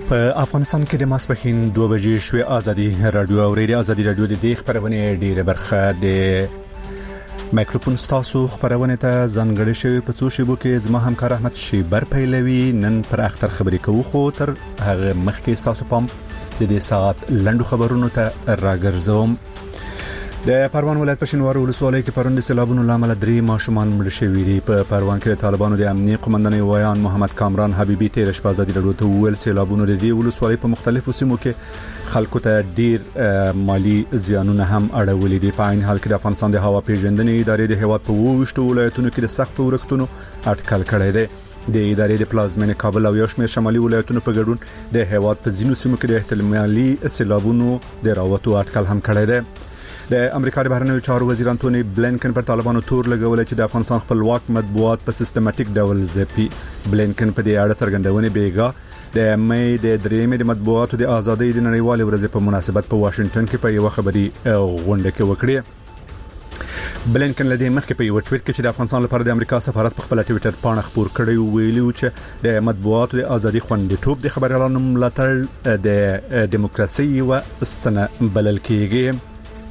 په افغانستان کې د ماسپښین 2 بجې شوې ازادي رادیو او ریډیو ازادي رادیو د دې خبرونه ډیره برخه د مایکروفون ستاسو خبرونه ته ځانګړې شوی په څو شیبو کې زما همکار احمد شیبر پیلوي نن پر اختر خبرې کوو خو تر هغه مخکې ستاسو پام د دې ساعت لنډو خبرونو ته راګرځوم. د پروان ولایت په شینوارو ولسوالۍ کې پرون د سیلابونو لامل 3 ماشومان مړ شوي دي. په پروان کې د طالبانو د امنیتي قومندان ویان محمد کامران حبیبي تیر شپه ازادي رادیو ته ویل سیلابونو د دې ولسوالۍ په مختلفو سیمو کې خلکو ته ډیر مالی زیانونه هم اړولې دي. په عین حال کې د افغانستان د هوا پیژندنې ادارې د هیواد په 28 ولایتونو کې د سختو ورښتونو اټکل کړی دی. د ادارې د پلازمینې کابل او یو شمېر شمالي ولایتونو په ګډون د هیواد په ځینو سیمو کې د احتمالي سیلابونو د راوتو اټکل هم کړی دی. د امریکا د بهرنیو چارو وزیر انټونی بلینکن پر طالبانو تور لګول چې د افغانستان خپلواک مطبوعات په سیستماتیک ډول ځپي. بلینکن په دې اړه څرګندونه بیګا د مې د درېمې د مطبوعاتو د ازادۍ د نړیوال ورځې په مناسبت په واشنگټن کې په یو خبري غونډه کې وکړه. بلینکن لدې مخکې په یو ټویټ کې چې د افغانستان لپاره د امریکا سفارت په خپل ټویټر باندې خبر کړی ویلي چې د مطبوعاتو د ازادۍ خوندیتوب د خبريالانو ملاتړ د دیموکراسي او استنه بلل کېږي.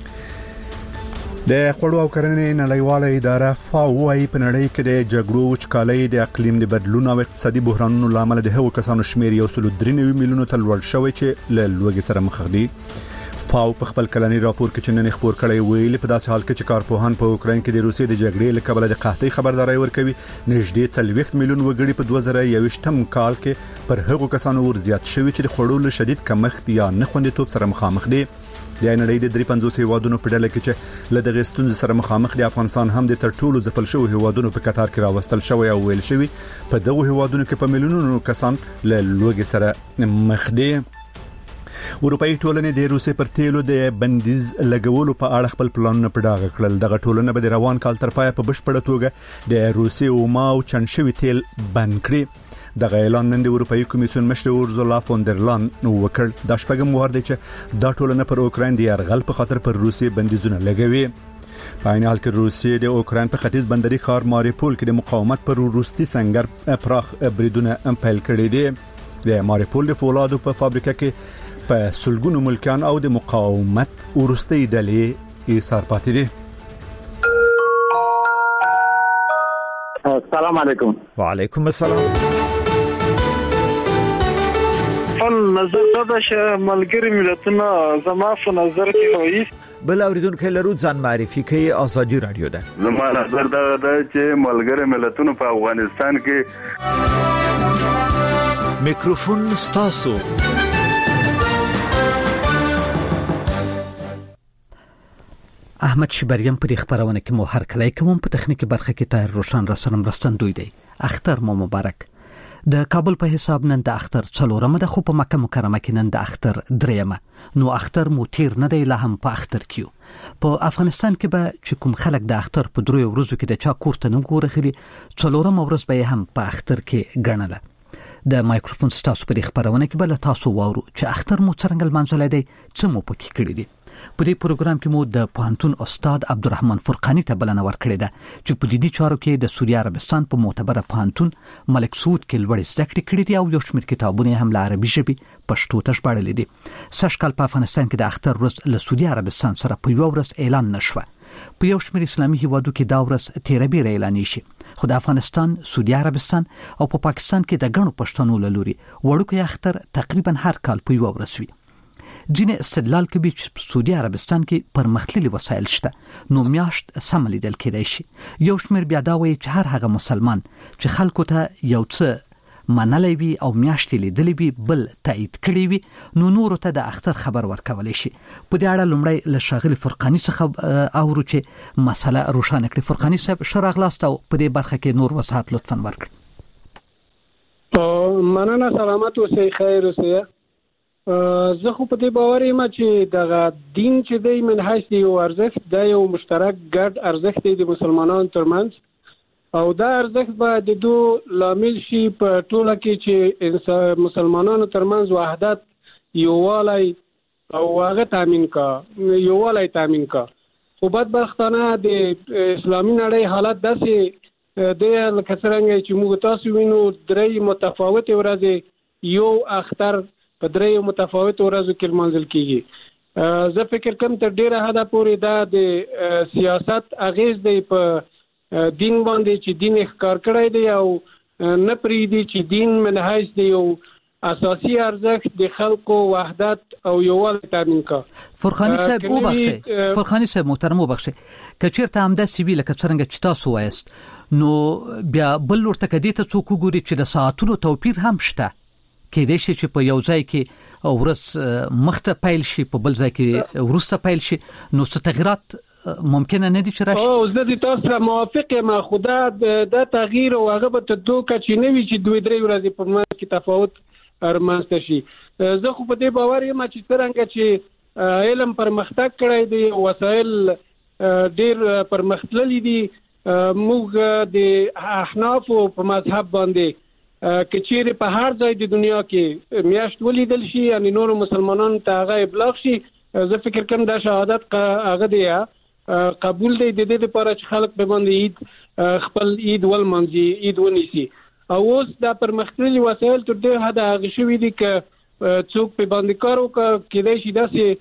د خوړو او کرنې نړیواله اداره فاو وايي په نړۍ کې د جګړو وچکالۍ د اقلیم د بدلون او اقتصادي بحرانونو لامل د هغو کسانو شمیر 1.93 میلیونو ته لوړ شوی چې له لوږې سره مخ دي. فاو په خپل کلنی راپور کې چې نن خبر کړی ویلي په داسې حال کې چې کارپوهان په اوکراین کې د روسیې د جګړې له کبله د قحطۍ خبرداري ورکوي نږدې 40 میلیون وګړي په 2021م کال کې پر هغو کسانو ور زیات شوي چې د خوړو له شدید کمښت یا نه خوندیتوب سره مخامخ دي. د نړۍ د 350 هیوادونو په ډله کې چې له دغه ستونزې سره مخامخ دي افغانستان هم د تر ټولو ځپل شوی هیوادونو په کتار کې راوستل شوی او ویل شوی په دغه هیوادونو کې په میلیونونو کسان له لوږې سره مخ دي. اروپאי ټولنې د روسیې پر تیلو د بندیز لګولو په اړه خپل پلانونه په ډاګه کړل. دغه ټولنه به د روان کال تر پایه په بشپړه توګه د روسیې او ماو چنشوي تیل بند کړي. دغه اعلان نن د اروپאי کمیسیون مشر اورزولا فون در لاین وکړ. د شپږم وار دی چې دا ټولنه پر اوکراین د یرغل په خاطر پر روسیې بندیزونه لګوي. په عین حال کې روسیې د اوکراین په ختیځ بندري ښار ماریپول کې د مقاومت پر روسي سنگر پراخ بریدونه پیل کړي دي. د ماریپول د فولادو په فابریکه کې په سلګونو ملکان او د مقاومت ورستي ډلې ایثار پاتې دي. السلام علیکم. وعلیکم السلام. نظر دا چې ملګری ملتونه زما په نظر کې وایي بل اوریدونکو لرو ځان معرفي کوي ازادي رادیو ده. زما نظر دا چې ملګری ملتونه په افغانستان کې میکروفون ستاسو. احمد شیبریم په خبرونه کې مو هر کله کوم په تخنیکی برخه کې تایر روشن رسنم مرستندوی دی. اختر مو مبارک. د کابل په حساب نن د اختر 4مه د خو په مکه مکرمه کې نن د اختر 3مه. نو اختر مو تیر نه دی لا هم په اختر کیو. په افغانستان کې به چې کوم خلک د اختر په 3 ورځو کې د چا کوړته نه ګورخري 4مه ورځ به هم په اختر کې ګڼله. د مایکروفون ستاسو په خبرونه کې بل تاسو وورو چې اختر مو څنګه منځلې دی څه مو پکې کړی دی. په دې پروګرام کې مو د پوهنتون استاد عبدالرحمن فرقانی ته بلنه ورکړې ده چې په دینی چارو کې د سعودي عربستان په معتبره پوهنتون ملک سعود کې لوړ زده کړې کړې دي او یو شمېر کتابونه هم له عربي ژبې پښتو ته ژباړلي دي. سږ کال په افغانستان کې د اختر ورځ له سعودي عربستان سره په یو ورځ اعلان نشوه. په یو شمېر اسلامي هیوادو کې دا ورځ 13 اعلان شي. خو د افغانستان، سعودي عربستان او په پاکستان کې د غنو پښتنو لوري وړوکی اختر تقریبا هر کال په یو ورځ وي. ځینې استدلال کوي چې سعودي عربستان کې پرمختللي وسایل شته نو میاشت سم لیدل کېدای شي. یو شمېر بیا دا وایي چې هر هغه مسلمان چې خلکو ته یو څه منلې وي او میاشتې لیدلې وي بل تایید کړي وي نو نورو ته د اختر خبر ورکولای شي. په دې اړه لومړی له شاغلي فرقانی څخه اورو چې مسله روښانه کړي. فرقانی صاحب شراغلاست او په دې برخه کې نور وضاحت لطفا ورکړئ. مننه. سلامت اوسئ، خیر اوسئ. زه خو په دې باور یم چې دغه دین چې دی من حیث یو ارزښت دی یو مشترک ګډ ارزښت دی د مسلمانانو ترمنځ او دا ارزښت به د دوه لامل شي په ټوله کې چې مسلمانانو ترمنځ وحدت یووالی او هغه تامین کا. خو بدبختانه د اسلامي نړۍ حالت داسې دی لکه څرنګه چې موږ تاسو وینو 3 متفاوتې ورځې یو اختر په درې متفاوت ورځو کې منځل کیږي. زه فکر کوم تر ډیره حد پورې دا د سیاست اغیز دی په دین باندې چې دین ښکار کړی دی او نه پریدي چې دین منهج دی او اساسي ارزښت د خلکو وحدت او یووالی تامین کا. فرخانی صاحب وبخښه، فرخانی صاحب محترم وبخښه، کچیرته همدا سیویل کڅرنګ چې تاسو وایست نو بیا بل ورته کدی ته څوک ګوري چې د ساعتونو توپیر هم شته کې د شي چې په یو ځای کې ورس مخته پیل شي په بل ځای کې ورسته پیل شي نو څه تغیرات ممکنه نه دي چې راشي. او زه د تاسو سره موافق یم، خدا د تغییر او هغه به ته دوه چې نه وي چې 2-3 ورځې په منځ کې تفاوت رامنځته شي. زه خو په دې باور یم چې څنګه چې علم پرمختګ کړی دی، وسایل ډیر پرمختللي دي، موږ د احناف په مذهب باندې کچېره په هر ځای د دنیا کې میاشت ولیدل شي یعنی نور مسلمانانو ته هغه ابلاغ شي. زه فکر کوم دا شهادت هغه دی قبول دی د دې لپاره چې خلک په باندې عید خپل عید ولمنځي، عید ونیسي. او اوس دا پرمختللي وسایل تر دې حد هغه شوي دي چې څوک په باندې کار وکړي کېدای شي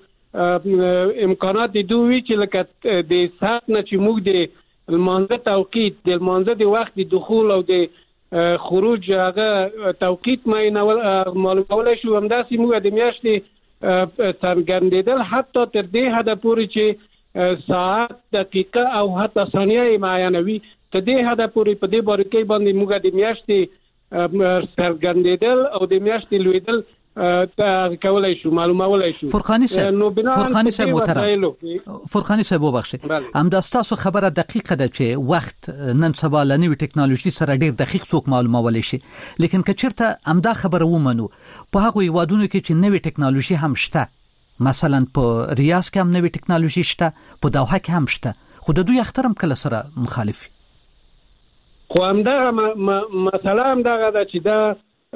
داسې امکانات دي دوی چې لکه د ساعت نه چې موږ د المانزه توقیت د المانزه د وخت د دخول او د خروج هغه توقیت معلومولای شو. همداسې موږ د میاشتې څرګندېدل حتی تر دې حد پورې چې ساعت، دقیقه او حتی ثانیه معینوي ته دې حد پورې په دې باریکۍ باندې موږ د میاشتې څرګندېدل او د میاشتې لویدل کولای شو، معلومولای شو. فرخانی صاحب محترم، فرخانی صاحب وبخښه، همدا تاسو خبره دقیقه ده چې وخت نن سبا له نوې ټکنالوژي سره ډیر دقیق څوک معلومولای شي، لیکن کچیرته همدا خبره ومنو په هغه هیوادونو کې چې نوې ټکنالوژي هم شته، مثلا په ریاض کې هم نوې ټکنالوژي شته، په دوحه کې هم شته، خو د دوی اخترم کله سره مخالفي. خو همدا مسله هم دا ده چې دا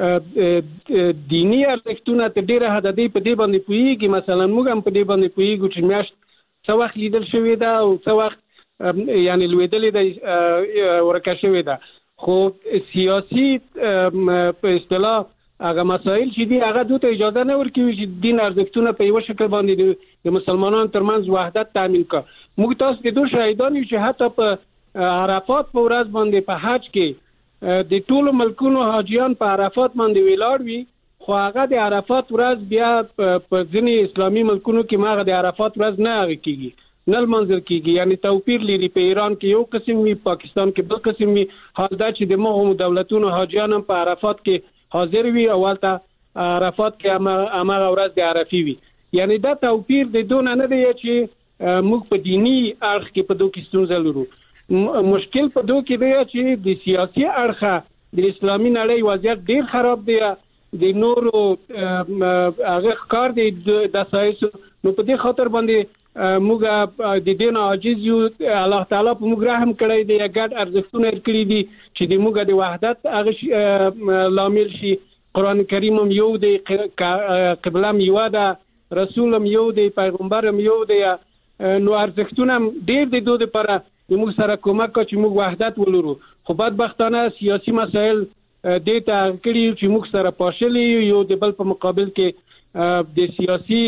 دینی ارزښتونه ته ډیره حد دی په دې باندې پوهیږي. مثلا موږ هم په دې باندې پوهیږو چې میاشت څو وخت لیدل شوې ده او څو وخت یعنی لویدلې ده ورکه شوې ده. خو سیاسي په اصطلاح هغه مسائل چې دي هغه دوی ته اجازه نه ورکوي چې دین ارزښتونه په یو شکل باندې د مسلمانانو ترمنځ وحدت تامین کړي. موږ تاسو د دوه شاهدان یو چې حتی په عرفات په ورځ باندې په حج کې د ټولو ملکونو حاجیان په عرفات باندې ویلاړ وي، خو هغه د عرفات ورځ بیا په ځینې اسلامي ملکونو کې ماغه د عرفات ورځ نه هغه کیږي، نه منځل کیږي، یعنی توپیر لري. په ایران کې یو قسم وي، پاکستان کې بل قسم وي. حال دا چې د مغو دولتونو حاجیان هم په عرفات کې حاضر وي او ولته عرفات کې هغه ورځ د عرفي وي. یعنی دا توپیر د دون نه دی چې موږ په دینی اړخ کې په دوه کې ستونزه لرو. مشکل په دوه کې دی چې د سیاسي اړخه د اسلامي نړۍ وضعیت ډیر خراب دی، د نورو هغه کار دی د سایسو. نو په دې خاطر باندې موږ د دین عاجز یو، الله تعالی په موږ رحم کړی دی، ګډ ارزښتونه کړی دي چې د موږ د وحدت هغه لامل شي. قران کریم هم یو دی، قبله هم یو ده، رسول هم یو دی، پیغمبر هم یو دی. نو ارزښتونه ډیر دي دوی لپاره د موږ سره کومک کوي چې موږ وحدت ولرو. خو بدبختانه سیاسي مسایل دې ته کړي چې موږ سره پاشلي یو د بل په مقابل کې د سیاسي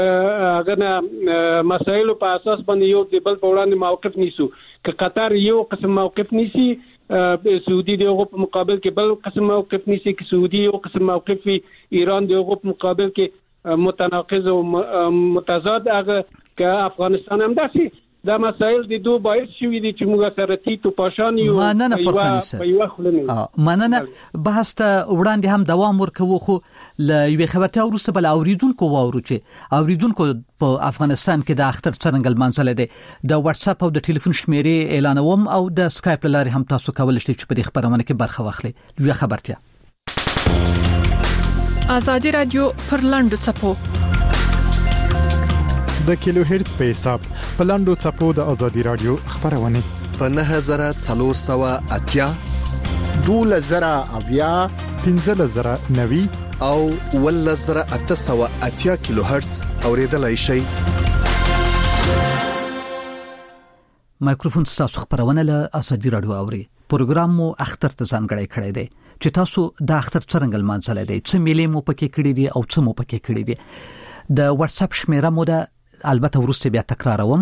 هغه مسایلو په اساس باندې یو د بل په وړاندې موقف نیسو. که قطر یو قسم موقف نیسي، سعودي دغه په مقابل کې بل قسم موقف نیسي، که سعودي یو قسم موقف وي، ایران دغه په مقابل کې متناقض او متضاد. هغه که افغانستان هم داسي دا مسائل د دوه باعث شوې دي چې موږ سره تیتو پاشان یو په یو خلنه مننه. بحث ته وړاندې هم دوام ورکوو، خو ل یو خبرته ورسته بل اوریدونکو واورو چې اوریدونکو په افغانستان کې د اختر څنګه منځله ده د واتس اپ او د ټلیفون شمیرې اعلانوم او د اسکایپ لارې هم تاسو کولای شئ چې په دې خبرونه کې برخه واخلئ. یو خبرتیا آزادی رادیو پر لاندو چپو د کیلو هرتز په حساب په لاندو چپو د آزادی رادیو خبرونه په 9480 2000 1590 او 1880 کیلو هرتز اوریدلای شئ. مایکروفون ستاسو خبرونه له آزادی رادیو اوري. پروګرام مو اختر ته ځانګړی کړی دی چې تاسو د اختر څنګه لمانځلای دی، څه میلې مو پکې کړې دي او څه مو پکې کړې دي. د واتس اپ شمیره مو ده، البته ورسته بیا تکراروم،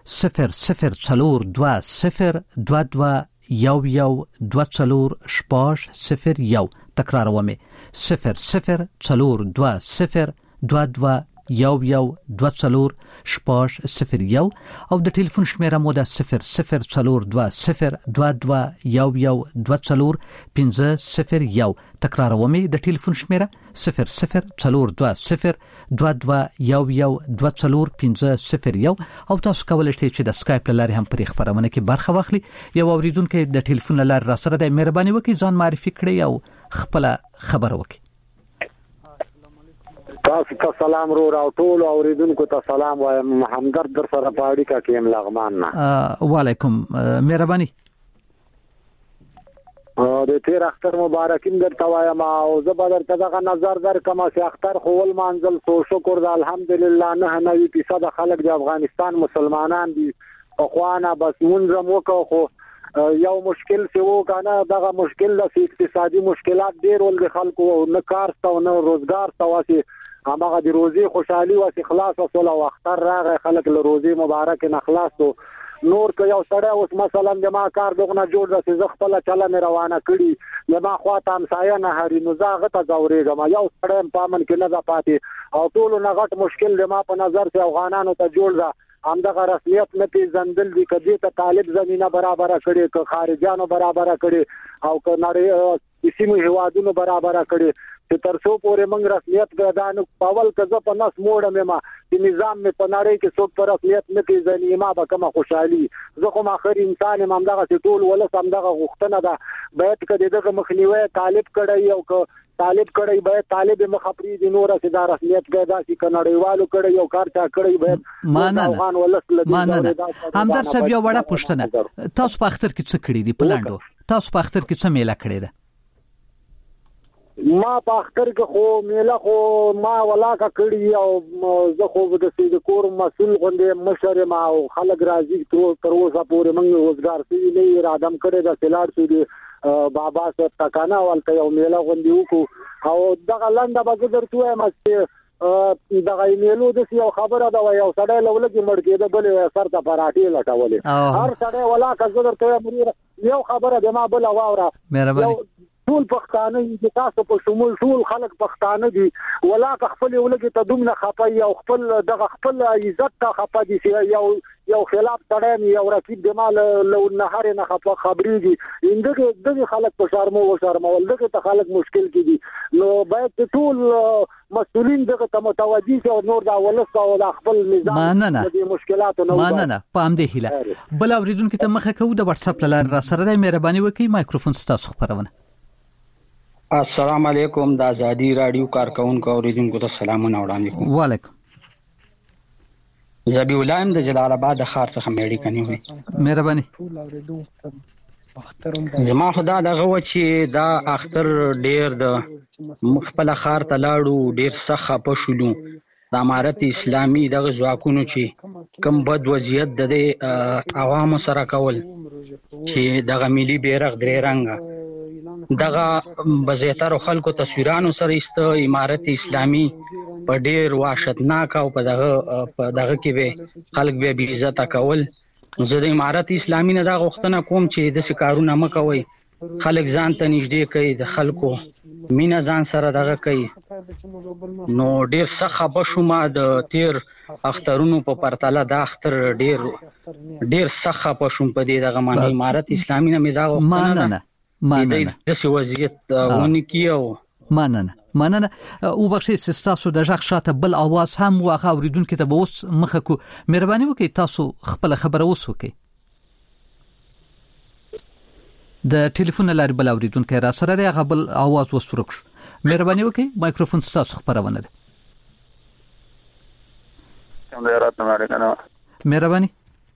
004202112401. تکراروم 004202112401 او د ټلیفون شمیره مو ده 00420211240501. تکراروم د ټلیفون شمیره 00420211240501 او تاسو کولای شئ چې د اسکایپ لارې هم پر خبرونه کې برخه واخلي. یو اوریدونکو د ټلیفون لارې را سره د مهرباني وکړئ ځان معرفي کړئ او خپل خبر وکړئ. تاسو ته سلام رو او ټول اوریدونکو ته سلام وایم. همدرد در سره پاړی کا کیم لغمان نه. وعلیکم مهرباني. د تیر اختر مبارکین درته وایم او زه به درته دغه نظر درکم چې اختر خو ول منزل سو شکر د الحمدلله 99% خلک د افغانستان مسلمانان دي. اخوانا بس مونږ مو کو یو مشکل سی وو کنه دغه مشکل د اقتصادي مشکلات ډیر ول خلکو نه کار او نه روزګار تواسي هغه د روزي خوشحالي او اخلاص او صلح او اختر راغی خلک له روزي مبارک نه خلاص نور که یو سړی اوس مثلا د ما کار دغه جوړ راځي زه خپل چاله مې روانه کړي د ما خواته همسایه نه هري نو زاغه ته زورېږم یو سړی پامن کې نه پاتې او ټول نه غټ مشکل د ما په نظر چې افغانانو ته جوړ دا همدغه رسمیت نه پیژندل دي کدي ته طالب زمينه برابر کړي که خارجانو برابر کړي او که نړۍ سیمو هوادونو برابر کړي چې ترڅو پورې موږ رسمیت ګرځانو پاول کزه په نس موړه مې چې نظام مې په نړۍ کې څوک پر رسمیت نه پیژني ما به کومه خوشحالي زه خو اخر انسان هم دغه ټول ولس هم دغه غوښتنه ده باید کدي دغه مخنیوي طالب کړي او که طالب کړي باید طالب مخفري دي نور سره رسمیت ګرځا چې کنړیوالو کړي او کار چا کړي باید افغان ولس لدی همدر صاحب یو وړه پوښتنه تاسو په اختر کې څه کړی دی پلاندو تاسو په اختر کې څه میله کړی ده ما په اختر کې خو میله خو ما ولاکه کړی او زه خو د سید کور مسول غونډه مشر ما او خلک راځي تر اوسه پورې موږ روزګار سي نه ارادم کړی د سلاړ سودي بابا صاحب تکانه ولته یو میله غونډه وکړو او دغه لنډه به درته وایم چې دغه میلو د یو خبره دا یو سړی لولګي مړ کېده بل سر ته پراټي لټولې هر سړی ولاکه زه درته یو خبره د ما بل واوره مهرباني ټول پښتانه چې تاسو په شمول ټول خلک پښتانه دي ولاکه خپل ولګي ته دومره خپای او خپل دغه خپل عزت ته خپه دي یو خلاف تړم یو رقیب د مال لو نهر نه خپه خبريږي دغه خلک په شرمو او شرمول دغه ته خلک مشکل کړي نو باید ټول مسؤلین دغه ته متوجي او نور دا ولس او د خپل نظام د مشکلاتو نه نه پام دی هله بل اوریدونکو ته مخه کو د واتس اپ لار را سره د مهرباني وکي مایکروفون ستاسو خبرونه. السلام علیکم د ازادي رادیو کارکونکو اوریدونکو ته سلامونه وړاندې کوم. وعلیکم. زبی ولایم د جلال آباد د خار څخه مېړی کني وي. مهرباني. زما خدا دغه و چې دا اختر ډیر د مخبل خار ته لاړو ډیر سخه پښولو د امارت اسلامي دغه ځواکونو چې کم بد وضعیت د عوامو سره کول چې دغه ملي بیرغ درې رنګه دغه بزیتر خلکو تصویرانو سره است امارت اسلامي په ډیر وحشتناک او په دغه کې به خلک به بی عزت کول زه د امارت اسلامي نه دا غوښتنه کوم چې د سکارونه مکوي خلک ځان ته نږدې کوي د خلکو مینا ځان سره دغه کوي نو ډیر سخه بشومه د تیر اخترونو په پرتله د اختر ډیر سخه بشوم په دې دغه معنی امارت اسلامي نه مې دا غوښتنه مننه د څه وضعیت ونی کیو مننه او بخښي تاسو د ژغ شاته بل اواز هم واخا اوریدونکو ته به اوس مخه کو مهرباني وکړئ تاسو خپل خبره اوس وکړئ د ټلیفون لارې بل اوریدونکو را سره دی هغه بل اواز وسورک مهرباني وکړئ مایکروفون تاسو خبرونه ده مهرباني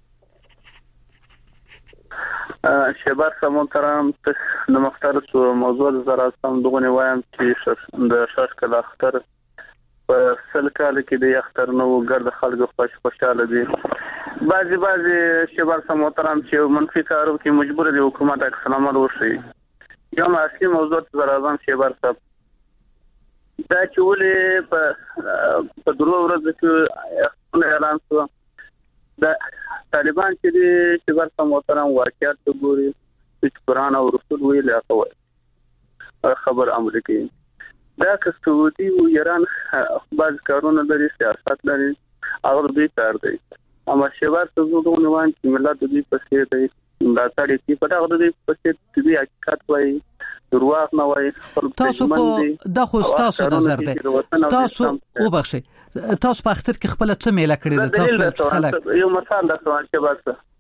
شبار سمونترام د مختار موضوع زراستم دغه وایم چې د شاشکل اختر په سل کال کې د اختر نو ګرد خلکو خوشاله دي بعضی شبر سم محترم چې منفي کارو کې مجبور دي حکومت عکس العمل وشي. یو اصلي موضوع تر اعظم شبر صاحب دا چې ولې په درو ورځ کې اعلان شو د طالبان چې د شبر سم محترم واقعیت وګوري چې قرآن او رسول ویل هغه خبر عمل کوي. دا که سعودي او ایران بعض کارونه لري سیاست لري او دوی کار دی اما شبر څنګه نوان چې ملت دوی پسې دی دا تاړي چې په هغه دوی پسې دوی حقیقت وایي درواغ نه وایي. تاسو په د خو تاسو نظر دی تاسو وبخښئ تاسو په اختر کې خپل څه میله کړی دی تاسو خلک یو مثال درته شبر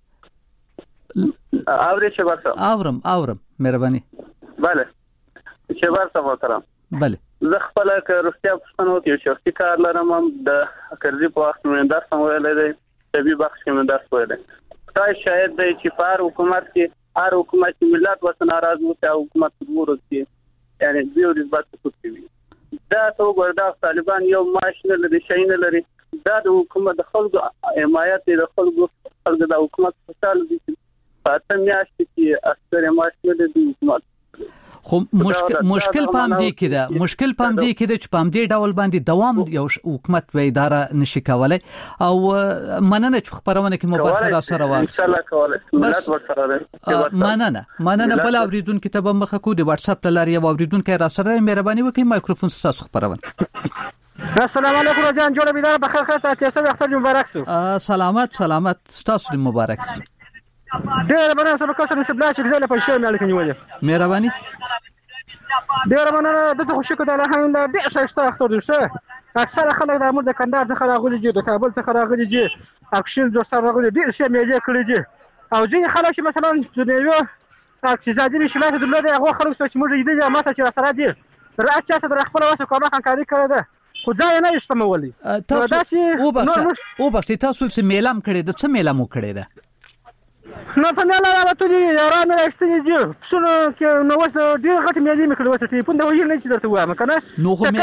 څه اوري شبر څه اورم مهرباني bale شبر څه محترم bale زه خپل کارستیا پښتنو کې شخصي کار لرم د کرزي په وخت مې درس ویلې دی طبي بخش کې مې درس ویلې دا شاید دی چې پر حکومت کې هر حکومت چې ملت وسه ناراض وي او حکومت ورته یعنی دیو رسبات کوي دا ته وردا طالبان یو ماش نه لري شي نه لري دا د حکومت د خلکو حمایت د خلکو د حکومت په تل دي پاتې میاشتې کې اکثر ماش نه د حکومت خو مشکل پام دی کړه چې پام دی ډول باندې دوام یو حکومت و اداره نشي کولای او مننه چې خبرونه کې مبارک سره واخلي ان شاء الله کولای ملت ورسره مننه بل اوریدون کتاب مخه کو دی واتس اپ لاري او اوریدون کې را سره مهرباني وکړئ مایکروفون تاسو خبرونه. السلام علیکم جان جوړ بيدار بخیر خیر تاسو اختر مبارک سو. سلامت تاسو مبارک. ډېر مننه سره کوم څه بلا چې زله په شی مې الکه نیولې مهرباني ډېر مننه د خوشی کو د الحمدلله ډېر ښه اختر شه اکثر خلک د امر د کندهار څخه راغلي دي د کابل څخه راغلي دي اکشن دوستان راغلي دي ډېر ښه میلې کړې دي او ځینې خلک چې مثلا د یو اقتصادي نشلات د لوړ هغه خلک چې موږ دې ماته چې سره دي راځي چې د خپل واسه کومه خنکاري کړې ده خو دا نه استعمالولي تاسو تاسو چې میلام کړې ده څه میلام کړې ده نو په نه لا ته دي یاران راستنی دي څنګه کې نو وسه ډیر غټ مېلې مې کړو ته په نو یې نه چې درته وایم کنه نو خو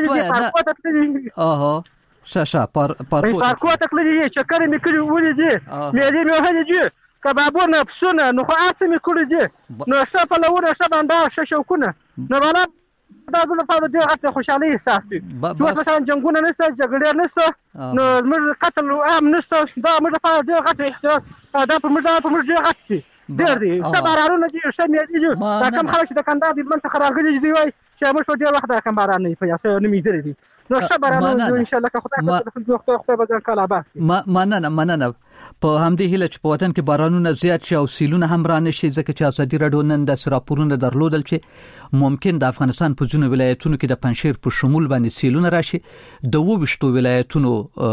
مېلې راځي شاشه پارکو تکلې چې کړې مې کړې ولې دي مېلې مې هلې دي کبابونه پسونه نو خو اته مې کړې دي نو څه په لور څه باندې شوکونه نو والا دا د لپاره ډېر غټه خوشحالي احساس دي چې مثلا جنگونه نشته جګړې نشته نو موږ قتل عام نشته دا موږ لپاره ډېر غټه احساس دا په موږ ډېر غټ دي ډېر دي سبارانو دي شمه دي دا کوم خلک د کندهار د بلنت خراغلي دي وای چې موږ په ډېر وخت د کمباران نه پیاسه نه میدل دي نو سبارانو ان شاء الله که خدای به ځان کاله با مننه په همدې هیله چې په وطن کې بارانونه زیات شي او سیلونه هم را نشي ځکه چې ازادي راډیو نن د راپورونه درلودل چې ممکن د افغانستان په ځینو ولایتونو کې د پنځشیر په شمول باندې سیلونه راشي د 22 ولایتونو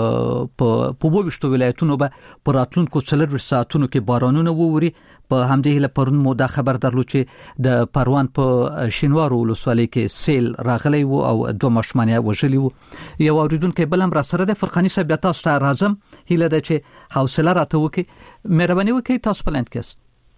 په 22 ولایتونو به په راتلونکو 4 ساعتونو کې بارانونه ووري. په همدې هیله پرون مو دا خبر درلود چې د پروان په شینوارو ولسوالۍ کې سیل راغلی وو او 2 ماشومان وژلي وو. یو اوریدونکو بلم را سره د فرقانی صاحب تاسو ته راځم هیله ده چې حوصله راته وکړي مهرباني وکړئ تاسو پلاند کېست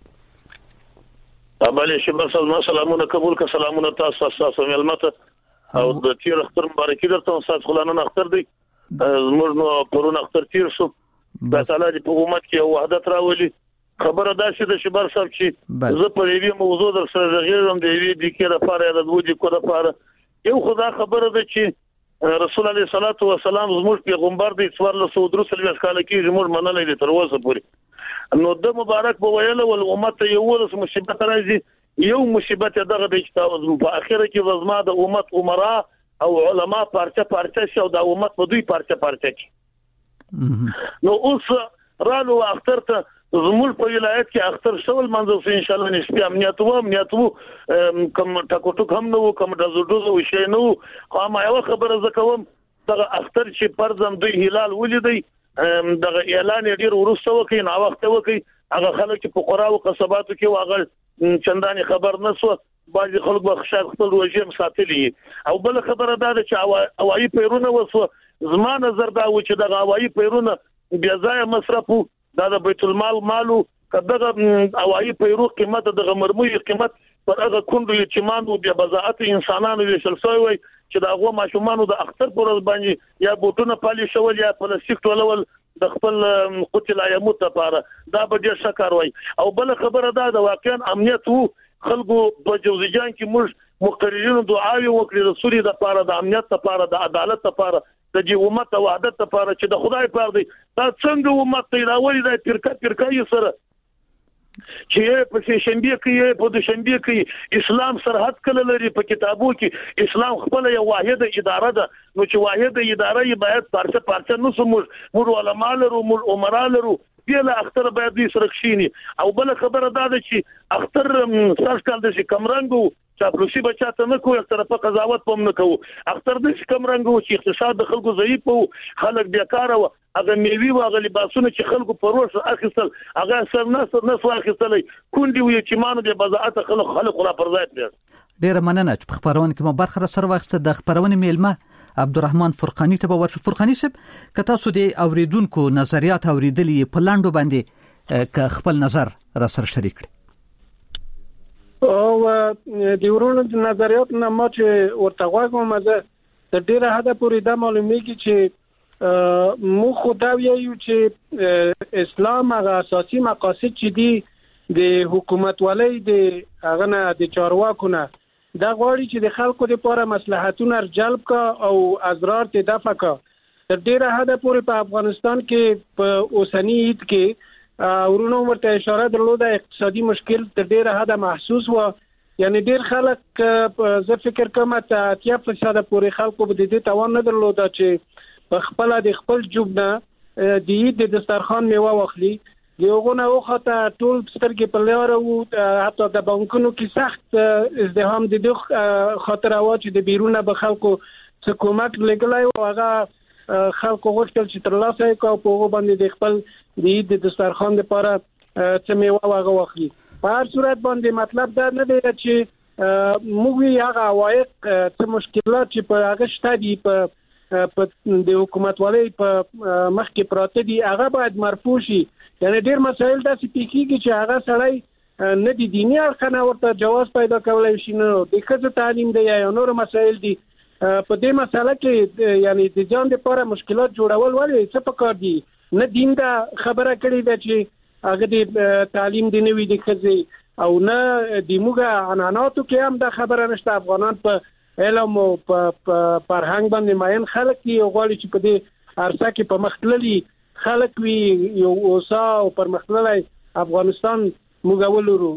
بله شبر سلامونه قبول کا سلامونه تاسو ملمته او د تیر اختر مبارکي درته تاسو خلانه اختر دی موږ نو پرون اختر تیر شو د تعالی په حکومت کې وحدت راولي خبره دا چې د شبر صاحب چې زه په دې موضوع در سره غیرم دی وی د کې لپاره د وجې کو لپاره یو خدا خبره ده چې رسول الله صلی الله علیه وسلم زموږ پیغمبر دی 1430 کال کې زموږ منلې دي تر اوسه پورې نو د مبارک په ویله ول امت یو ورس مصیبت راځي یو مصیبت دغه د چې په اخر کې وزما د امت عمره او علما پارچه شو د امت په دوی پارچه کې نو اوس رالو اختر ته زموږ په ولایت کې اختر شول منځو ان شاء الله نسبی امنیت کوم ټاکوټو کوم نو کوم د زړه وشي نو قام یو خبره زکوم دغه اختر چې پرځم دوی هلال ولیدي دغه اعلان ډیر ورسته وکي نو وخت وکي هغه خلک په قرا او قصباتو کې واغل چنداني خبر نسو بعض خلک به خشاع خپل رژیم ساتلی او بل خبره ده چې اوایي پیرونه وسو زما نظر دا و چې دغه اوایي پیرونه بیا ځای مصرفو دا د بیت المال مالو کداغه اوایي پیرو قیمت دغه مرموي قیمت پر هغه کندو یتیمانو بیا بزاعت انسانانو ویشل شوی وي چې دا هغه ماشومانو د اختر پر ورځ باندې یا بوټونه پالي شول یا پلاستیک ټولول د خپل قتل ایموت لپاره دا به ډیر شکر وي. او بل خبره ده واقعا امنیت وو خلکو په جوزجان کې موږ مقررینو دعاوی وکړي د سوري د لپاره د امنیت لپاره د عدالت لپاره د دې امت او وحدت لپاره چې د خدای پر دی دا څنګه امت ته راوړي د فرقه یې سره چې په شنبه کې په دوشنبه کې اسلام سرحد کله لري په کتابو کې اسلام خپل یو واحده اداره ده نو چې واحده اداره یې باید پارچه نو موږ علماء لرو موږ عمرا لرو بیا اختر باید دې سرخشيني. او بل خبره ده چې اختر ساس کال د کمرنګو چاپلوسي بچاته نه کوي تر په قضاوت پم نه کوي اختر د کمرنګو چې اقتصاد د خلکو ضعیف وو خلک بیکاره وو هغه میوي او هغه لباسونه چې خلکو پروش اخیستل هغه سر نه اخیستل کندي وي چې مانو د بزاعت خلک را پر ځای کړل. ډیره مننه چې په خبرونه کې مو برخه سره وخت د خبرونه میلمه عبدالرحمن فرقانی ته ورشو. فرقانی صاحب که تاسو د اوریدونکو نظریات اوریدلې په لاندو باندې که خپل نظر را سره شریک کړئ. او د ورونو د نظریات نه ما چې ورته غواړم مزه د ډیره حدا پورې د معلومیږي چې مو خدای یو چې اسلام هغه اساسي مقاصد چې دي د حکومت ولای د هغه نه د چارواکو نه دا غواړي چې د خلکو لپاره مصلحتونه جلب کا او اضرار ته دفع کا. تر ډیره حدا پورې په افغانستان کې په اوسنی عید کې ورونو ورته اشاره درلوده اقتصادي مشکل تر ډیره حدا محسوس و یعنی ډیر خلک زه فکر کوم ته 80% پورې خلکو به د دې توان نه درلوده چې په خپل د خپل جوب نه د عید د دسترخوان میوه واخلي. دیوغونه وخته ټول سترګې په لاره وو حتی د بانکونو کې سخت ازدحام د دوه خاطر او چې د بیرونه به خلکو حکومت لګلای او هغه خلکو غوښتل چې تر لاسه یې په هغه باندې د خپل د دسترخوان لپاره چې میوه واغه واخلي. په هر صورت باندې مطلب دا نه دی چې موږ هغه عوایق څه مشکلات چې په هغه شته دي په د حکومت والي په مخ کې پراته دي هغه باید مرفوع شي. یعنی ډیر مسایل داسې پیکيږي چې هغه سړی نه دي دیني اړخنه ورته جواز پیدا کولای شي نه د ښځو تعلیم دی یا نور مسایل دي په دې مسله کې یعنی د ځان لپاره مشکلات جوړول ولې څه پکار دي نه دین دا خبره کړې ده چې هغه د تعلیم دی نه وي د ښځې او نه د موږ عناناتو کې هم دا خبره نشته. افغانان په علم او په فرهنګ باندې ماین خلک دي غواړي چې په دې ارسه کې په مختللي خلک وی یو اوسا او پرمختللی افغانستان موږ ولرو.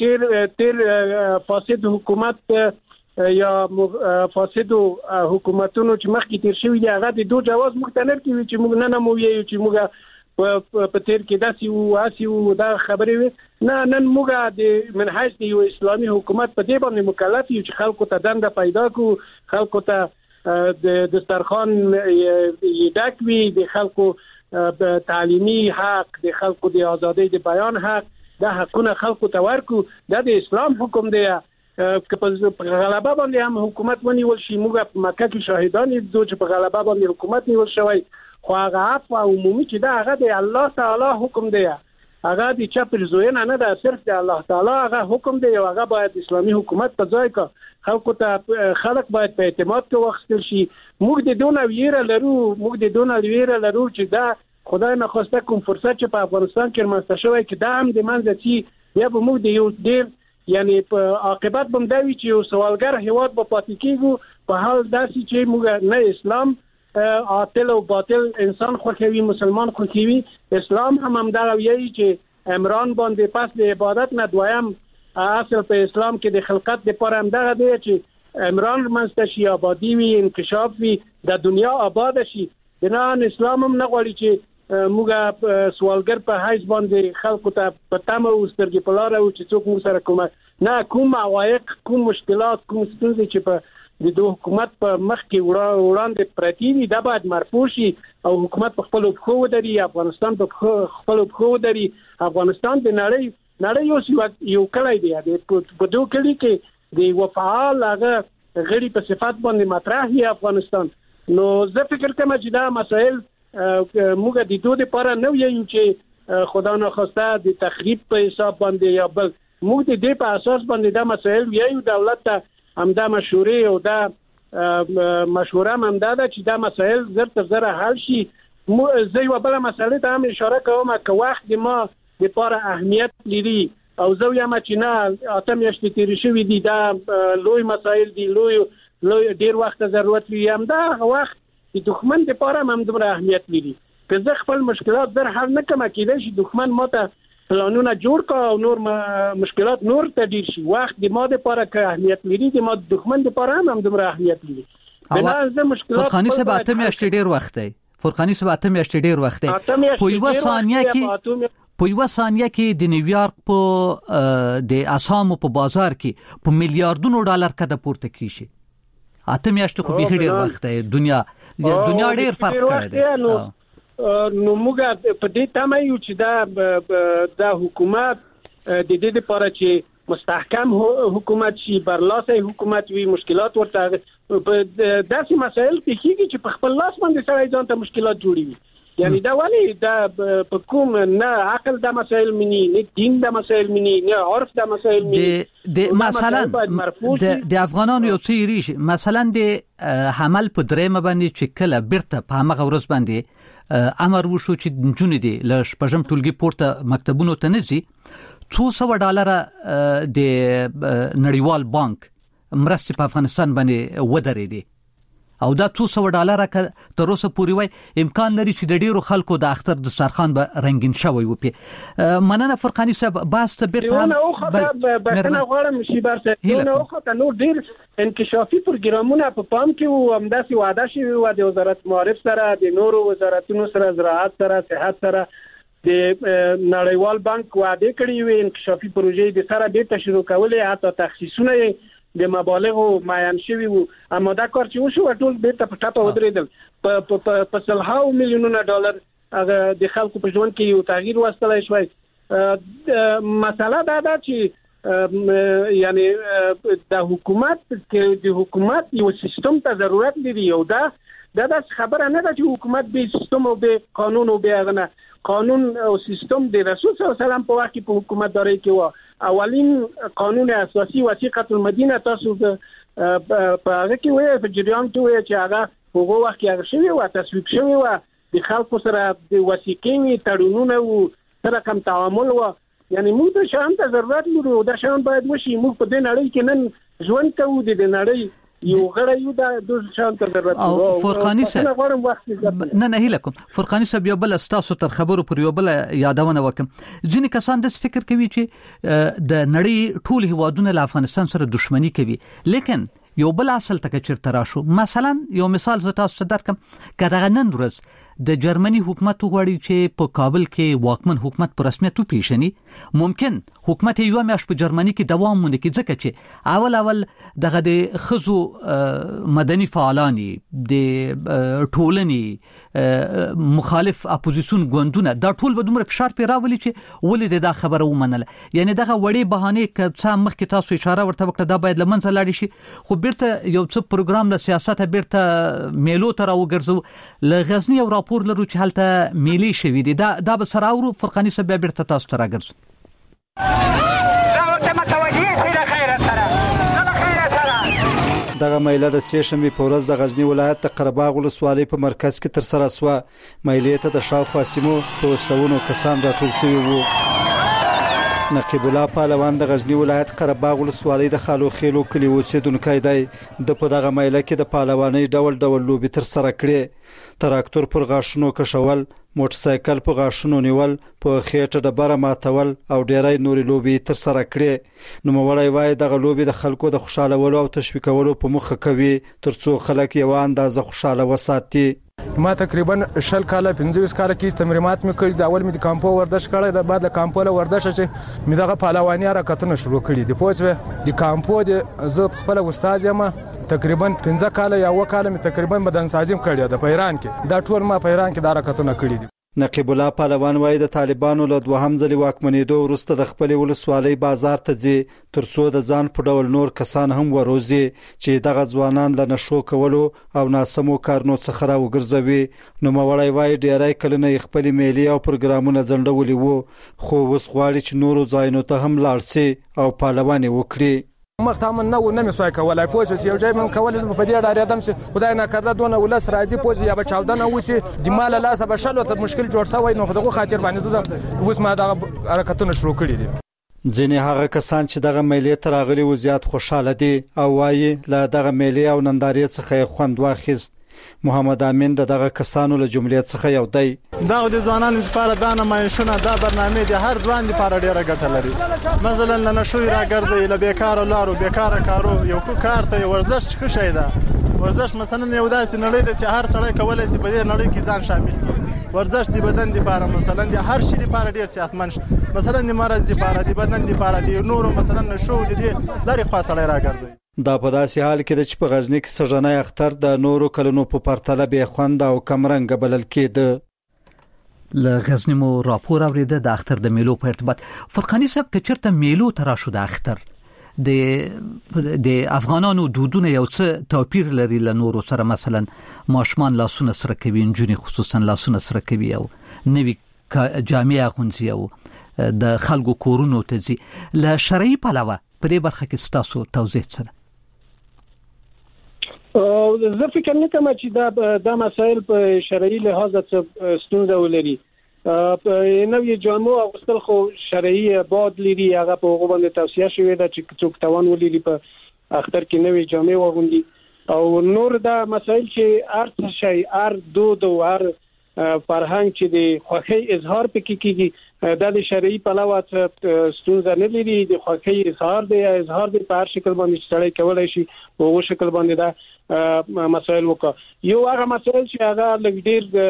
تیر فاسد حکومت یا فاسد حکومتونو چې مخکې تیر شوی دی هغه د دوه جواز مختلف کی چې موږ نه مویو چې موږ په تیر کې داسي او دا خبرې وي نه نن موږ د منهج دی یو اسلامي حکومت په دې باندې مکلف یو چې خلکو ته دنده پیدا کو خلکو ته د دسترخوان یې ډک وي د خلکو تعلیمی حق د خلکو د ازادۍ د بیان حق د حقونه خلکو ته ورکو د اسلام حکم دی که په غلبه باندې هم حکومت ونیول شي. موږ په مکه کې شاهدان یو چې په غلبه باندې حکومت نیول شوی خو هغه عفو عمومي چې دا هغه د الله تعالی حکم دی هغه د چپل زوینه نه ده صرف د الله تعالی هغه حکم دی او هغه باید اسلامي حکومت په ځای کا خلکو ته خلک باید په اعتماد کې وختل شي. موږ د دونه ویره لرو چې دا خدای نه خواسته کوم فرصت چې په افغانستان کې رامنځته شوی کې دا هم د منځ چې یا به موږ د یو ډیر یعنی په عاقبت بم دا وی چې یو سوالګر هیواد په پاتې کېږو په حال داسې چې موږ نه اسلام عاطل او باطل انسان خوښوي مسلمان خوښوي. اسلام هم دا ویي چې عمران باندې پس د عبادت نه دویم اصل په اسلام کې د خلقت لپاره هم دا دی چې عمران منځته شي آبادی وي انکشاف وي د دنیا آباد شي. بنان اسلام هم نه غواړي چې موږ سوالګر په حیث باندې خلکو ته په تمه او سترګې په لاره او چې څوک موږ سره کوم نه کوم عوایق کوم مشکلات کوم ستونزې چې په د حکومت په مخ کې وړاندې پرتی دي دا باید مرفوع شي او حکومت په خپل پښو ودري افغانستان په خپل پښو ودري. افغانستان د نړۍ یو کلی دی په دوه کلی کې د وفعال هغه غړي په صفات باندې مطرح دی افغانستان. نو زه فکر کوم چې دا مسائل موږ د دوه لپاره نو یو چې خدا نه خواسته د تخریب په حساب باندې یا بل موږ د دې په اساس باندې دا مسایل یو دولت ته همدا مشورې او دا مشوره هم دا ده چې دا مسایل زر تر زر حل شي. زه یو بل مسله ته هم اشاره کوم چې وخت د ما لپاره اهمیت لري او زه یم چې نه اته میاشتې تیر شوې دي دا لوی مسایل دي لوی ډیر وخت ضرورت لري هم دا وخت د دښمن لپاره هم دومره اهمیت لري. که زه خپل مشکلات در حل نه کوم کېدای شي دښمن ماته پلانونه جوړ کا او نور مشکلات نور ته ډیر شي. وخت د ما لپاره که اهمیت لري د ما دښمن لپاره هم دومره اهمیت لري. بنازه مشکلات فرقانی صاحب اته میاشتې ډیر وخت دی. فرقانی صاحب اته میاشتې ډیر وخت دی. په یو ثانیه کې د نیویارک په د اسامو په بازار کې په میلیارډونو ډالر کده پورته کیږي. اته میاشتې خو به ډیر وخت دی. دنیا ډیر فرق کړی دی. نو موږ په دې تمه یو چې دا حکومت د دې لپاره چې مستحکم حکومت شي برلاسه حکومت وي مشکلات ورته په داسې مسایل کې چې په خپل لاس باندې سره ځان ته مشکلات جوړوي. یعنی دا ولی دا په کوم نه عقل دا مسائل مني نه دین دا مسائل مني نه عرف دا مسائل مني. مثلا د افغانانو یو څه ریش مثلا د حمل په درېمه باندې چې کله بیرته په هغه ورځ باندې امر وشو چې جون دي ل شپږم ټولګي پورته مکتبونو ته نزي $200 د نړیوال بانک مرستې په افغانستان باندې ودرېدي او دا $200 تر اوسه پورې وای امکان لري چې د ډیرو خلکو د اختر دسترخوان به رنگین شوی وي. مننه فرقانی صاحب باس ته بیرته نه غواړم شي برسه نه وخت نو ډیر انکشافي پروګرامونه په پام کې وو همداسې وعده شوی و د وزارت معارف سره د نورو وزارتونو سره زراعت سره صحت سره د نړیوال بانک وعده کړی وي انکشافي پروژې د سره به تشریح کولې حتی تخصیصونه د مبالغ معین شوی وو اما دا کار چې وشو ټول بیرته په ټاپه ودرېدل په سلهاو میلیونونه ډالر هغه د خلکو په ژوند کې یو تغییر واستلای شوی. مسله دا ده چې یعنی د حکومت یو سیستم ته ضرورت لري او دا خبره نه ده چې حکومت به سیستم او به قانون او به هغه قانون او سیستم د رسول صلی الله علیه وسلم په وخت کې په حکومتداري کې و. اولین قانون اساسي وثیقه المدینه تاسو په هغه کې وایي په جریان کې وایي چې هغه هغه وخت کې هغه شوی او تصویب شوی و د خلکو سره د وثیقې تړونونه او سره کوم تعامل و. یعنی موږ د شان ته ضرورت لرو دا شان باید وشي. موږ په دې نړۍ کې نن ژوند کوو د نړۍ یو غړی یو د شان ته ضرورت لرو. فرقانی صاحب نه هیله کوم فرقانی صاحب یو بل تاسو تر خبرو پر یو بل یادونه وکم. ځینې کسان د فکر کوي چې د نړۍ ټول هیوادونه له افغانستان سره دښمنی کوي لیکن یو بل اصل ته چیرته راشو. مثلا یو مثال زه تاسو ته درکم کله نن ورځ د جرمني حکومت غواړي چې په کابل کې واکمن حکومت په رسمیت وپیژني. ممکن حکومت یو میاشت په جرمني کې دوام ونکړي ځکه چې اول دغه د خزو مدني فعالانی د ټولنې مخالف اپوزیسیون ګوندونه دا ټول به دومره فشار پې راولي چې ولې دا خبره ومنله. یعنی دغه وړې بهانه که څه مخکې تاسو اشاره ورته وکړه دا باید لمنځه لاړ شي خو بیرته یو څه پروګرام له سیاست بیرته میلو ته راوګرځو. له غزنی او راپور لرو چې هلته میلې شوې دي دا به سره اورو فرقانی صاحب بیرته تاسو ته راګرځو. دغه میله د سېشنبې په ورځ د غزنی ولایت د قرهباغ ولسوالۍ په مرکز کې تر سره شوه. میلې ته د شاوخوا سیمو په سلونو کسان راټول شوي وو. نقیب الله پهلوان د غزنی ولایت قرهباغ ولسوالۍ د خالو خېلو کلي اوسیدونکی دی. د په دغه میله کې د پهلوانۍ ډول لوبې تر سره کړې. تراکتور پر غاښونو کشول، موټر سایکل په غاښونو نیول، په خېټه ډبره ماتول او ډېرای نورې لوبې تر سره کړې. نوموړی وایي دغه لوبې د خلکو د خوشالولو او تشویقولو په موخه کوي ترڅو خلک یو اندازه خوشاله وساتي. ما تقریبا 20 کاله 25 کاله کې تمرینات مې کړې. د اول مې د کامپو ورزش کړی، د بعد د کامپو له ورزش چې مې دغه پهلواني حرکتونه شروع کړي دي. پوه د کامپو د زه خپل استاد یم تقریبا 15 کاله یا 1 کاله مې تقریبا بدن سازیم کړی د پیران کې. دا ټول ما پیران کې د حرکتونه کړي دي. نقیب الله پهلوان وایي د طالبانو له دوهم ځلې واکمنېدو وروسته د خپل ولسوالۍ بازار ته ځي ترڅو د ځان په ډول نور کسان هم وروزي چې دغه ځوانان له نشو کولو او ناسمو کارونو څخه راوګرځوي. نو مولای وایي ډیری کلونه خپل میلي او پروګرامونه ځنډولي وو خو اوس غواړي چې نورو ځایونو ته هم لاړ شي او پهلواني وکړي. مختامن نه مسوای کولای پوه یو ځای من کولای په دې اړه ادم سي خدای نه کړه دونه ولس راځي پوه یا به 14 نه وسی د مال لاسه به شلو ته مشکل جوړ شوی نو په دغه خاطر باندې زه اوس ما د حرکتونو شروع کړی دي. ځینې هغه کسان چې دغه میلې ته راغلي و زیات خوشاله دي او وایي له دغه میلې او نندارې څخه خوند واخیست. محمد امین دغه کسانو له جملې څخه یو دی. دا د ځوانانو لپاره دا نمایشونه دا برنامه دي هر ځوان لپاره ډیره ګټه لري. مثلا نه شوی راګرځي له بیکاره لارو بیکاره کارو یو کار ته ورزش ښه شي ده. ورزش مثلا یو داسې نړۍ ده چې هر سړی کولای شي په دې نړۍ کې ځان شامل کړي. ورزش د بدن لپاره مثلا د هر شي لپاره ډیر صحتمند شي. مثلا د مرز لپاره د بدن لپاره د نورو مثلا نشو د دې لاري خاصه راګرځي. دا په داسې حال کې د چې په غزنی کې سژنای اختر د نورو کلونو په پرتله به خوند او کمرنګ بلل کېده. له غزنی مو راپور اوریده د اختر د میلو په ارتباط. فرقانی صاحب که چرته میلو ترا شو د اختر د افغانانو دودونه یو څه توپیر لري له نورو سره. مثلا ماشومان لاسونه سره کوي انجونی خصوصا لاسونه سره کوي او نوی جامع اغوندي او د خلکو کورونو ته ځي. له شرعي پلوه په دې برخه کې ستاسو توضیح سره زه فکر نه کوم چې دا مسائل په شرعي لحاظ څه ستونزه ولري. نوې جامو اغوستل خو شرعي باد لري هغه په هغه باندې توصیه شوې ده چې څوک توان ولري په اختر کې نوې جامې واغوندي او نور دا مسائل چې ارت شي ار دود او ار فرهنګ چې د خوښۍ اظهار پکې کیږي دا د شرعي پلوه ستونزه نه لري. د خوښۍ اظهار دی اظهار دی په هر شکل باندې سړی کولای شي په هغه شکل باندې دا مسائل وکړه. یو هغه مسائل چې هغه لږ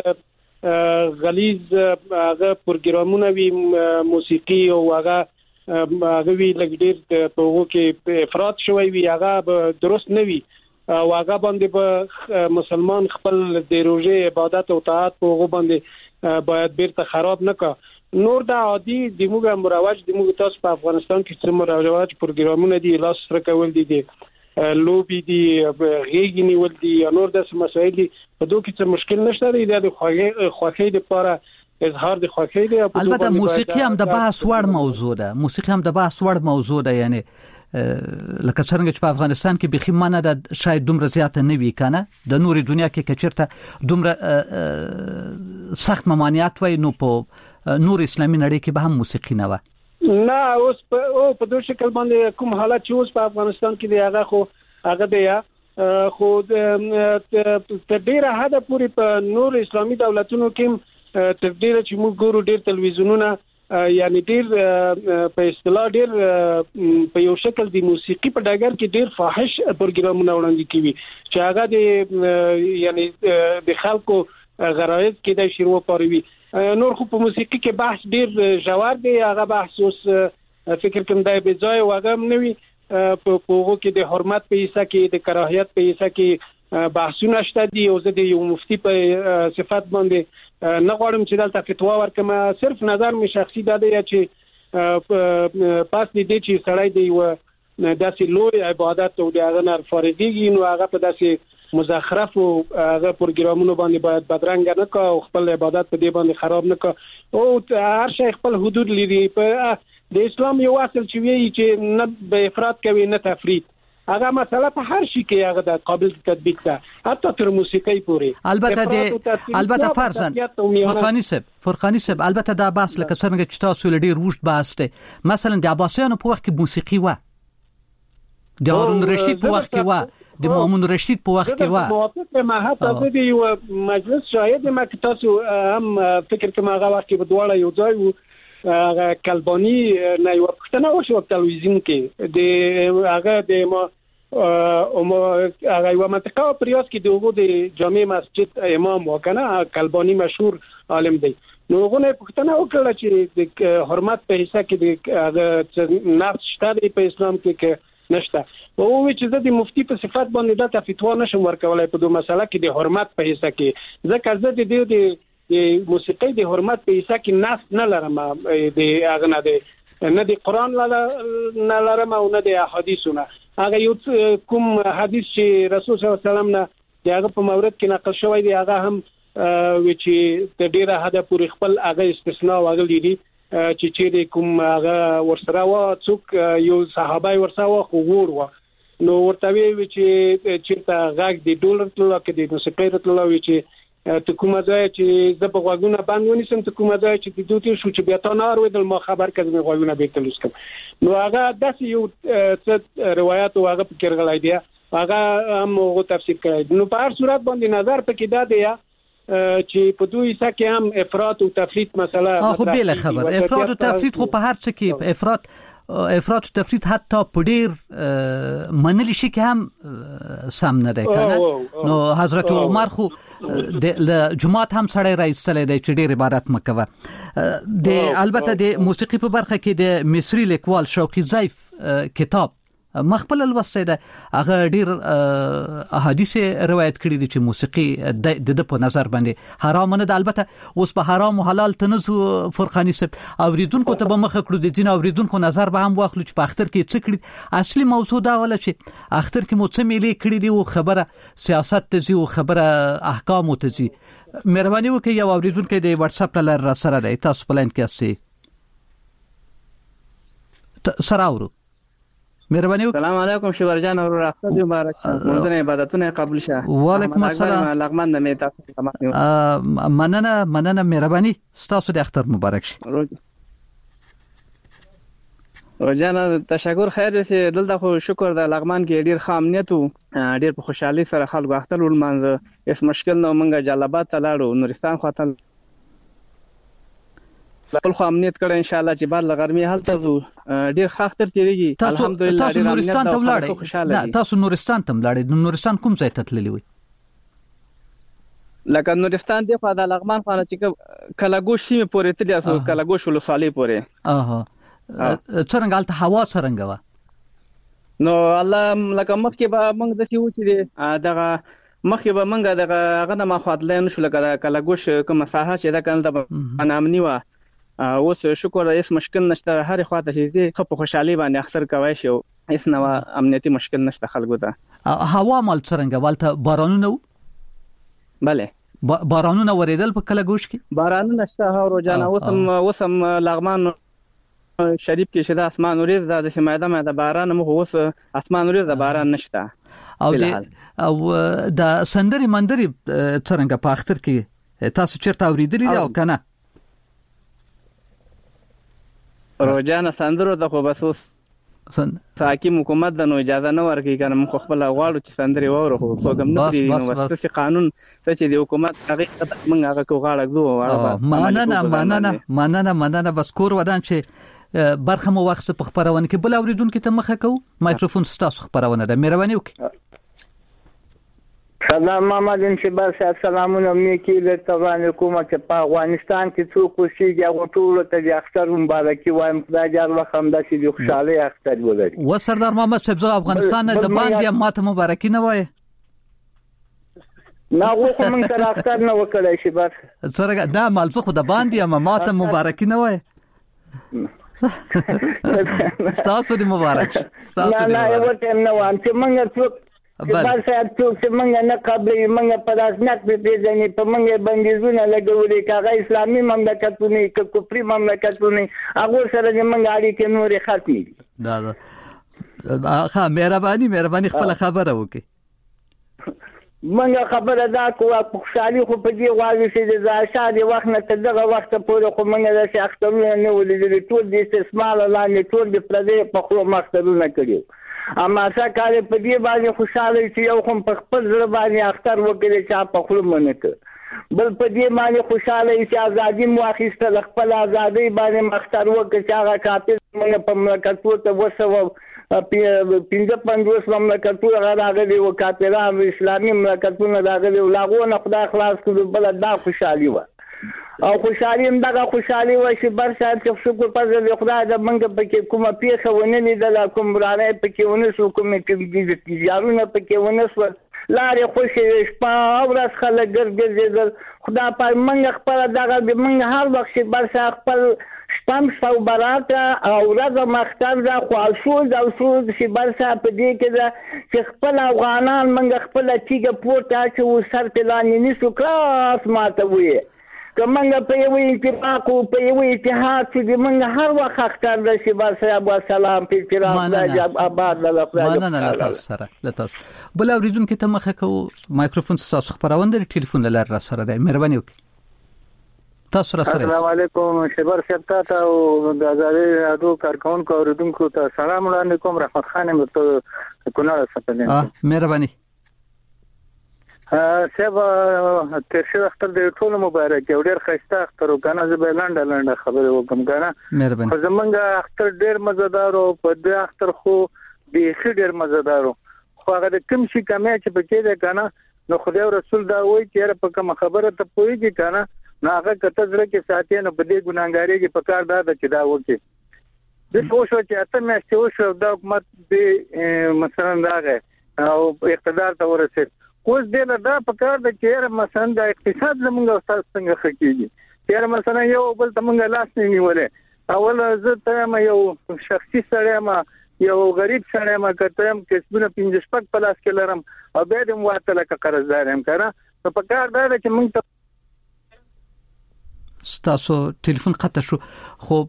ډیر غلیظ هغه پروګرامونه وی موسیقي او هغه وی لږ ډیر په هغه کې افراط شوی وی هغه درست نه وی او هغه باندې به مسلمان خپل د روزه عبادت او طاعت په هغه باندې باید بیرته خراب نه کا. نور دا عادي د موږ مروج د موږ تاسو په افغانستان کې څومره مروج پروګرامونه دي لاس سره کول دي لوبي دي غیږ نیول دي نور د مسایل دي په دوه کې څه مشکل نشته دی د خوښۍ لپاره اظهار د خوښۍ دی. البته موسیقي هم د بحث وړ موضوع ده. موسیقي هم د بحث وړ موضوع ده. یعنی لکه څنګه چې په افغانستان کې بخي منه د شاید دومره زیاته نه وی کنه د نوري دنیا کې کچرته دومره سخت ممانعت وای نو په نور اسلامي نړۍ کې به هم موسیقي نه و. نه اوس په دوه شکل باندې کوم حالت چې اوس په افغانستان کې دی هغه خو هغه دی خو تر ډیره حد پورې په نور اسلامي دولتونو کې تر ډیره چې موږ ګورو ډیر تلویزیونونه یعنی ډیر په اصطلاح ډیر په یو شکل د موسیقي په ډګر کې ډیر فاحش پروګرامونه وړاندې کوي چې هغه د یعنی د خلکو غرایز کې د شروع پاروي. نور خو په موسیقي کې بحث ډیر ژور دی هغه بحث اوس فکر کوم دی به ځای واغه نوي په هغه کې د حرمت په حصہ کې د کراهیت په حصہ کې بحثونه شته دي او زه د یو مفتي په صفات باندې نه غواړم چې دلته فتوا ورکم. صرف نظر می شخصي دا دی چې پاس دې چې سړی دی و داسې لوی عبادت او د هغه نه فارغيږي نو هغه په داسې مزخرف او هغه پروګرامونو باندې باید بدرنګ نه کا او خپل عبادت په دې باندې خراب نه کا او هر شي خپل حدود لري. په د اسلام یو اصل چې وی چې نه به افراط کوي نه تفرید هغه مسله په هر شي کې هغه د قابل تطبیق ده حتی تر موسیقي پورې. البته فرضاً فرقانی صاحب البته دا بحث لکه څنګه چې تاسو لري روشت بحث ده. مثلا د عباسیانو په وخت کې موسیقي و د هارون رشید په وخت کې و د مامون رشید په وخت کې و موافق ما حتی د یو مجلس شاهد ما کې تاسو هم فکر کوم هغه وخت کې بدواله یو ځای و کلبانی نه یو پښتنه او شو تلویزیون کې د هغه د ما هغه یو منطقه پریاس کې دغه د جامع مسجد امام وکنه کلبانی مشهور عالم دی نو غونه پښتنه وکړه چې د حرمت په حصہ کې د هغه نقص شته په اسلام کې نشته او چې د مفتی په صفات باندې د فتوا نشم ورکولای په دوه مسله کې د حرمت په حصہ کې ځکه زه د د موسیقي د حرمت په حصہ کې ناس نه لرم د هغه نه د قران نه لرم او نه د احادیثونه. هغه یو کوم حدیث چې رسول صلی الله علیه وسلم نه دغه په مورد کې نقل شوی دی هغه هم چې د ډیره حد پورې خپل هغه استثناء وغلی دي چې کوم هغه ورسره و څوک یو صحابه ورسره و خو ور نو ورته وی چې ته غاګ دی ډولر تلو کې د موسیقي راتلو چې ته کومه ځای چې د بغوګونه باندې ونیسم ته کومه ځای چې د دوی شو چې بیا ته نار ودل ما خبر کړم غوګونه به تلوس کوم. نو هغه داسې یو څه روایت او هغه فکر غلای دی هغه هم غو تفسیر کړی. نو په هر صورت باندې نظر پکې دا دی چې په دوی څخه کې هم افراط او تفریط مسله خو بل خبر افراط او تفریط خو په هر څه کې افراط او تفریط حتی په ډیر منل شي کې هم سم نه دی کنه. نو حضرت عمر خو د جمعات هم سړی راځتلې دی چې ډیر عبادت مکوه. د البته د موسیقي په برخه کې د مصری لیکوال شوقي ضیف کتاب مخبل الوسته ده هغه ډیر احادیث روایت کړي دي چې موسیقي د په نظر باندې حرام نه ده. البته اوس په حرام او حلال تنزو فرقانی سب اوریدونکو ته به مخ کړو د دین اوریدونکو نظر به هم واخلو چې په اختر کې څه کړي. اصلي موضوع دا ولا چې اختر کې مو څه ملي کړي دي او خبره سیاست ته زی او خبره احکام ته زی. مهرباني وکړئ یو اوریدونکو د واتس اپ لاره را سره دی تاسو په لاین کې اسئ سره اورو. مهرباني وکړئ. السلام علیکم شوبر جان اور اختر مبارک شه. مونږ عبادتونه قبول شه. وعلیکم السلام. لغمان د میتا مننه مهرباني ستاسو د اختر مبارک شه. روزانه تشکر خیر دې دلته خو شکر د لغمان کې ډیر ښه امنیت او ډیر په خوشحالي سره خلکو اختر ولمانځه. هیڅ مشکل نه مونږه جلبات ته لاړو نورستان خواته خپل خو امنیت کړه ان شاء الله چې بعد لغرمي حالت ډیر خاطر تیریږي. الحمدلله تاسو نورستان ته ولاړئ. تاسو نورستان ته ولاړئ. نورستان کوم ځای ته تللی وي؟ لکه نورستان دی خو د لغمان خانه چې کلاګوش سیمه پورې تللی اسو کلاګوش ولسوالۍ پورې. څنګه حالت هوا څنګه و؟ نو الله لکه مخکې به موږ د څه و چې دغه مخکې به موږ دغه هغه نه مخاطلین شو لکه کلاګوش کوم مساحه چې دا کنده به نامنی و. اوس شکر هیڅ مشکل نشته. هر خواته چې خو په خوشحالي باندې اختر کوي شو هیڅ نو امنیتي مشکل نشته خلکو ته. هوا مال څنګه والته بارانونه؟ bale بارانونه وریدل په کلاګوش کې؟ بارانونه نشته ها روزانه وسم لغمان شریف کې شته اسمان وریځ د سماده ماده باران مو اوس اسمان وریځ د باران نشته. او د سندري مندري څنګه په اختر کې تاسو چیرته اوریدلی او کنه؟ روزانه سندرو د خو بسوس حاکم حکومت د نو اجازه نه ورکړي کنه مخ خپل غواړو چې سندري وره خو څوګم نه دی نو ورته قانون چې د حکومت هغه موږ هغه کو غاړه مننه بس کور ودان چې برخه مو وخت په خبرونه کې بل اوریدونکو ته مخه کو مایکروفون ستاسو خبرونه ده مهرباني وکړئ. سلام محمد انشبار صاحب سلامونه مې کې له تبان حکومت په افغانستان کې څوک وشيږي هغه ټول ته د اختر مبارکي وایم خدای جار وخم د شي د خوشاله اختر ولري. و سردار محمد صاحب زه افغانستان د باندې ماته مبارکي نه وای نه وخت مونږ سره اختر نه وکړای شي بس سره دا مال څه خو د باندې ماته مبارکي نه وای. ستاسو دې مبارک نه یو ټیم نه وان چې مونږ څوک بل صاحب څوک چې مونږ نه قبلې مونږ په رسمیت په پیژنې په مونږ بندیزونه لګولې کاغه اسلامي مملکتونه کې کفري مملکتونه هغه سره مونږ اړیکې نورې ختمې دي. ښه مهرباني خپل خبره وکړئ. مونږ خبره دا کوه خوشحالي خو په دې غواړو چې د زاشا د وخت نه تر دغه وخت پورې خو مونږ د اخترونه نه ولیدل ټول د استثمار لاندې ټول د پردې په خو مخترونه کړیو. اما څه کار په دې باندې خوشاله چې یو کوم په خپل ځړ باندې اختر وکړي چې په خپل منکه بل په دې باندې خوشاله چې ازادي مو اخیسته خپل ازادي باندې اختر وکړي چې هغه کاپیر موږ په مملکتو ته وسو 55 مملکتو راغلي او کاپیران اسلامي مملکتونه راغلي او لاغونه خدای خلاص کړو بل دا خوشالي و او خوشالي هم دغه خوشالي و چې بر شاید چې شکر پزې خدای د منګ پکې کومه پیښه ونه لیدل کوم برانه پکې ونه شو کوم کې یارونه پکې ونه شو لارې خوشې شپه او ورځ خلک ګرځېدل. خدا په موږ خپله دغه موږ هر وخت چې بس خپل شپم شپه براته او ورځ مختر ده خواشود او سود چې برسه په دې کې ده چې خپل افغانان موږ خپله تیږه پورته اچوو سر ته لاندې نیسو کلاس ماته وایي که موږ په یو اتفاق او په یو اتحاد چې موږ هر وخت اختر ده چې برسه ابو سلام په احترام راځي آباد له مننه تاسو سره له تاسو بل اوریدونکو ته مخه کو مایکروفون تاسو خبرونه ټلیفون لاره را سره ده مهرباني وکړئ. تاسو را سره السلام علیکم شبر شپتا ته او د ازادي رادیو کارکونکو اوریدونکو ته سلام وړاندې کوم. رحمت خان مته کونړ څخه مهرباني سبا ترشي اختر د ټول مبارک او ډیر خسته اختر وکنه زه لاند خبره وکم کنه مهرباني. خو زمونږ اختر ډیر مزدار او په دې اختر خو به ډیر مزدار خو هغه کوم شي کمه چې پکې ده کنه نو خدای رسول دا وایي چې په کوم خبره ته پويږي کنه نو هغه کته زړه کې ساتي نو په دې ګناګاری کې پکار دا چې دا وکي د شو چې اته مې شو دا حکومت به مثلا داغه او اقتدار ته ورسېد اوس دې دا پکار د چې مثلا د اقتصاد زموږ استاد څنګه خکېږي چې مثلا یو بل تمنګ لاس نه نیولې اول زه ته یو شخصي سره ما یو غریب سره ما کتم کسبونه 15 پک پلاس کې لرم او به دې مواته لکه قرضدار هم کړه په پکار دا چې موږ تاسو ټلیفون قطع شو خو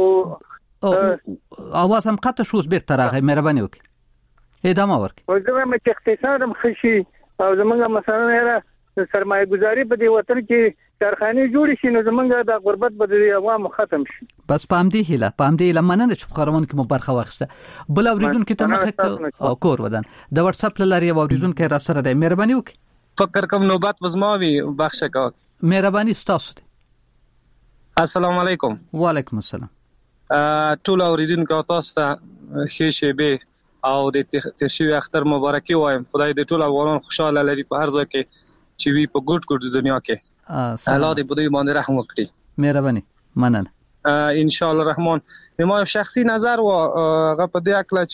اواز هم قطع شو بیرته راغی مهرباني وکړئ ادامه ورکړئ. وګورئ چې اقتصاد هم خشي او زمونږ مثلا سرمایه گذاری په دې وطن کې کارخانه جوړ شي نو زمونږ د غربت په دې عوام ختم شي. بس پام دی هله مننه چې خبرونه کې مو برخه واخیسته. بل اوریدونکو ته مخه او کور ودان د واتس اپ لاري اوریدونکو را سره د مهرباني وکړئ. فکر کوم نوبت وزماوي بخښه کا مهرباني تاسو. السلام علیکم. وعلیکم السلام. ټول اوریدونکو تاسو ته ښه شیبه او د تشوی اختر مبارکي وایم. خدای دې ټول افغانان خوشاله لري په هر ځای کې چې وی په ګډ دنیا کې الله دې په دې باندې رحم وکړي. مهرباني مننه. ان شاء الله الرحمن. ما شخصي نظر و هغه په دې اکله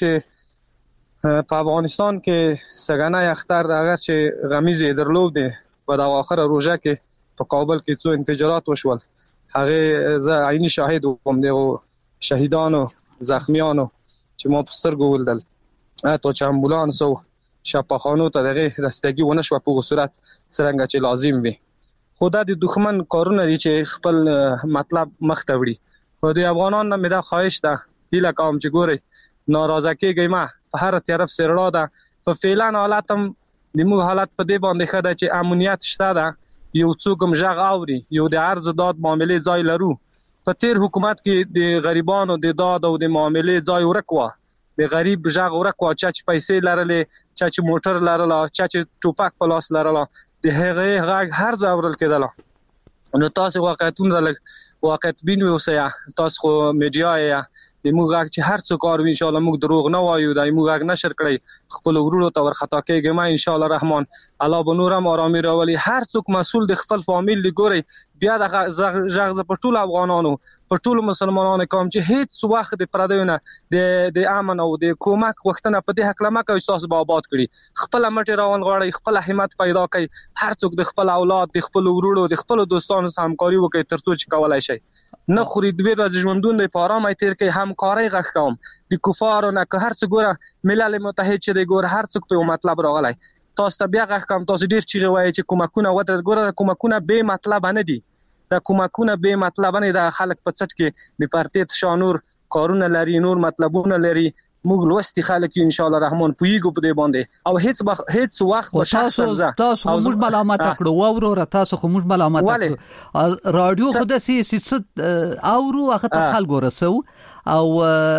چې په افغانستان کې سګنای اختر هغه چې غمیزه درلود په د اخر روزه کې په کابل کې څو انفجارات وشول هغه زه عیني شاهد وم د شهیدانو زخمیانو چې ما پستر ګولدل اته چې امبولانس او شفاخانو ته دغه رسیدګي ونه شو په صورت څنګه چې لازم وي. خدا د دښمن کارونه دي چې خپل مطلب مخته وړي. خو د افغانانو نه مې دا خواهش ده هیله کوم چې ګوري ناراضه کېږئ ما په هر طرف سره ده په فعلان حالت هم د موږ حالت په دې باندې خده چې امنیت شته ده یو څوک هم ژغ اوري یو د عرض داد معاملې ځای لرو. په تیر حکومت کې د غریبانو د داد او د معاملې ځای ورکوا د غریب ژغ ورکوا چې پیسې لرلې چې موټر لرله چې ټوپک په لاس لرله د هغه غږ هر ځای اورل کېدله. نو تاسو واقعیت بین اوسئ تاسو خو میډیا یې د موږ غږ چې هر څوک کار ان شاء الله موږ دروغ نه وایو د موږ غږ نشر کړی خپل ورونو ته ورخطا کېږي ما ان شاء الله رحمان الله به نورم آرامي راولي. هر څوک مسؤل د خپل فامیل لګوري بیا د ژغ په ټول افغانانو په ټول مسلمانانو کوم چې هیڅ وخت د پردیونه د امن او د کومک وختونه په دې حق لمه کوي تاسو به آباد کړي خپل مټي راون غواړي خپل همت پیدا کړي هر څوک د خپل اولاد د خپل ورونو د خپل دوستانو سره همکاري وکړي ترڅو چې کولای شي نه خوري د ویره ژوندون د پارامه تیر کې همکاري غږ کوم د کفارو نه که هر څوک ګوره ملل متحد چې د ګوره هر څوک په مطلب راغلی تاسو ته بیا غږ کوم تاسو ډیر چیغه وایي چې کومکونه وته ګوره کومکونه به مطلب نه دي دا کومکونه به مطلب نه د خلک په څټ کې د پارتیت شانور کارونه لري نور مطلبونه لري موږ لوستي خلک ان شاء الله رحمان پویګو په دې باندې او هیڅ وخت تاسو موږ ملامت کړو او تاسو خو موږ ملامت کړو رادیو خو د سیاست او هغه خلکو رسو او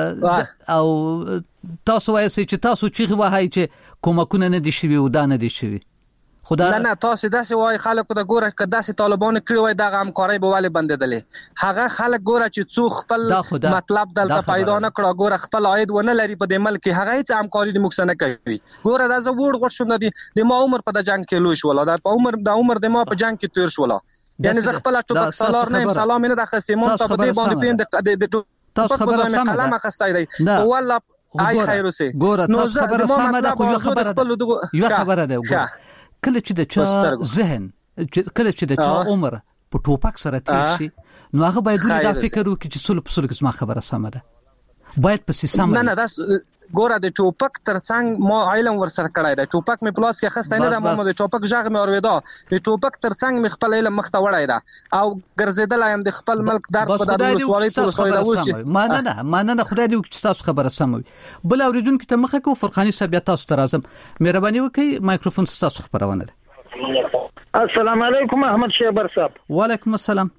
تاسو وایئ چې تاسو چې وایي چې کومکونه نه دي شوی او دا نه دي شوی خدا نه تاسو داسې وای خلکو ته ګوره که داسې طالبان کړی وای دغه همکاري به ولې بندېدلې هغه خلک ګوره چې څو خپل مطلب دلته پیدا نه کړه ګوره خپل عاید ونه لري په دې ملک هغه هیڅ همکاري د موږ سره نه کوي ګوره دا زه وړ شوم د ما عمر په د جنگ کې لوي شو دا په عمر د ما په جنگ کې تیر شو یعنی زه خپل ټوبک سالار نه سلام نه د خستې مونږ ته په دې باندې پیند د تاسو خبره سمه قلم اخستای دی والله آی خیر اوسه ګوره تاسو خبره سمه ده خو یو خبره ده کله چې د چا ذهن کله چې د چا عمر په ټوپک سره تیر شي نو هغه باید دا فکر وکړي چې سول په سول کې ما خبره سمه ده باید په سیستم نه دا ګوره د ټوپک ترڅنګ ما علم ورسره کړای دا ټوپک می پلاس کې خسته نه ده ما د ټوپک ژغ می اوریدا د ټوپک ترڅنګ می خپل علم مخته وړای دا او ګرځیدل ایم د خپل ملک در په دارو سوالي ټول سوالي دا وشي مانه خدای دې چې تاسو خبره سموي بل اوریدونکو ته مخه کو فرقانی صاحب تاسو ته راځم مهرباني وکړئ مایکروفون تاسو خبرونه ده السلام علیکم احمد شیبر صاحب وعلیکم السلام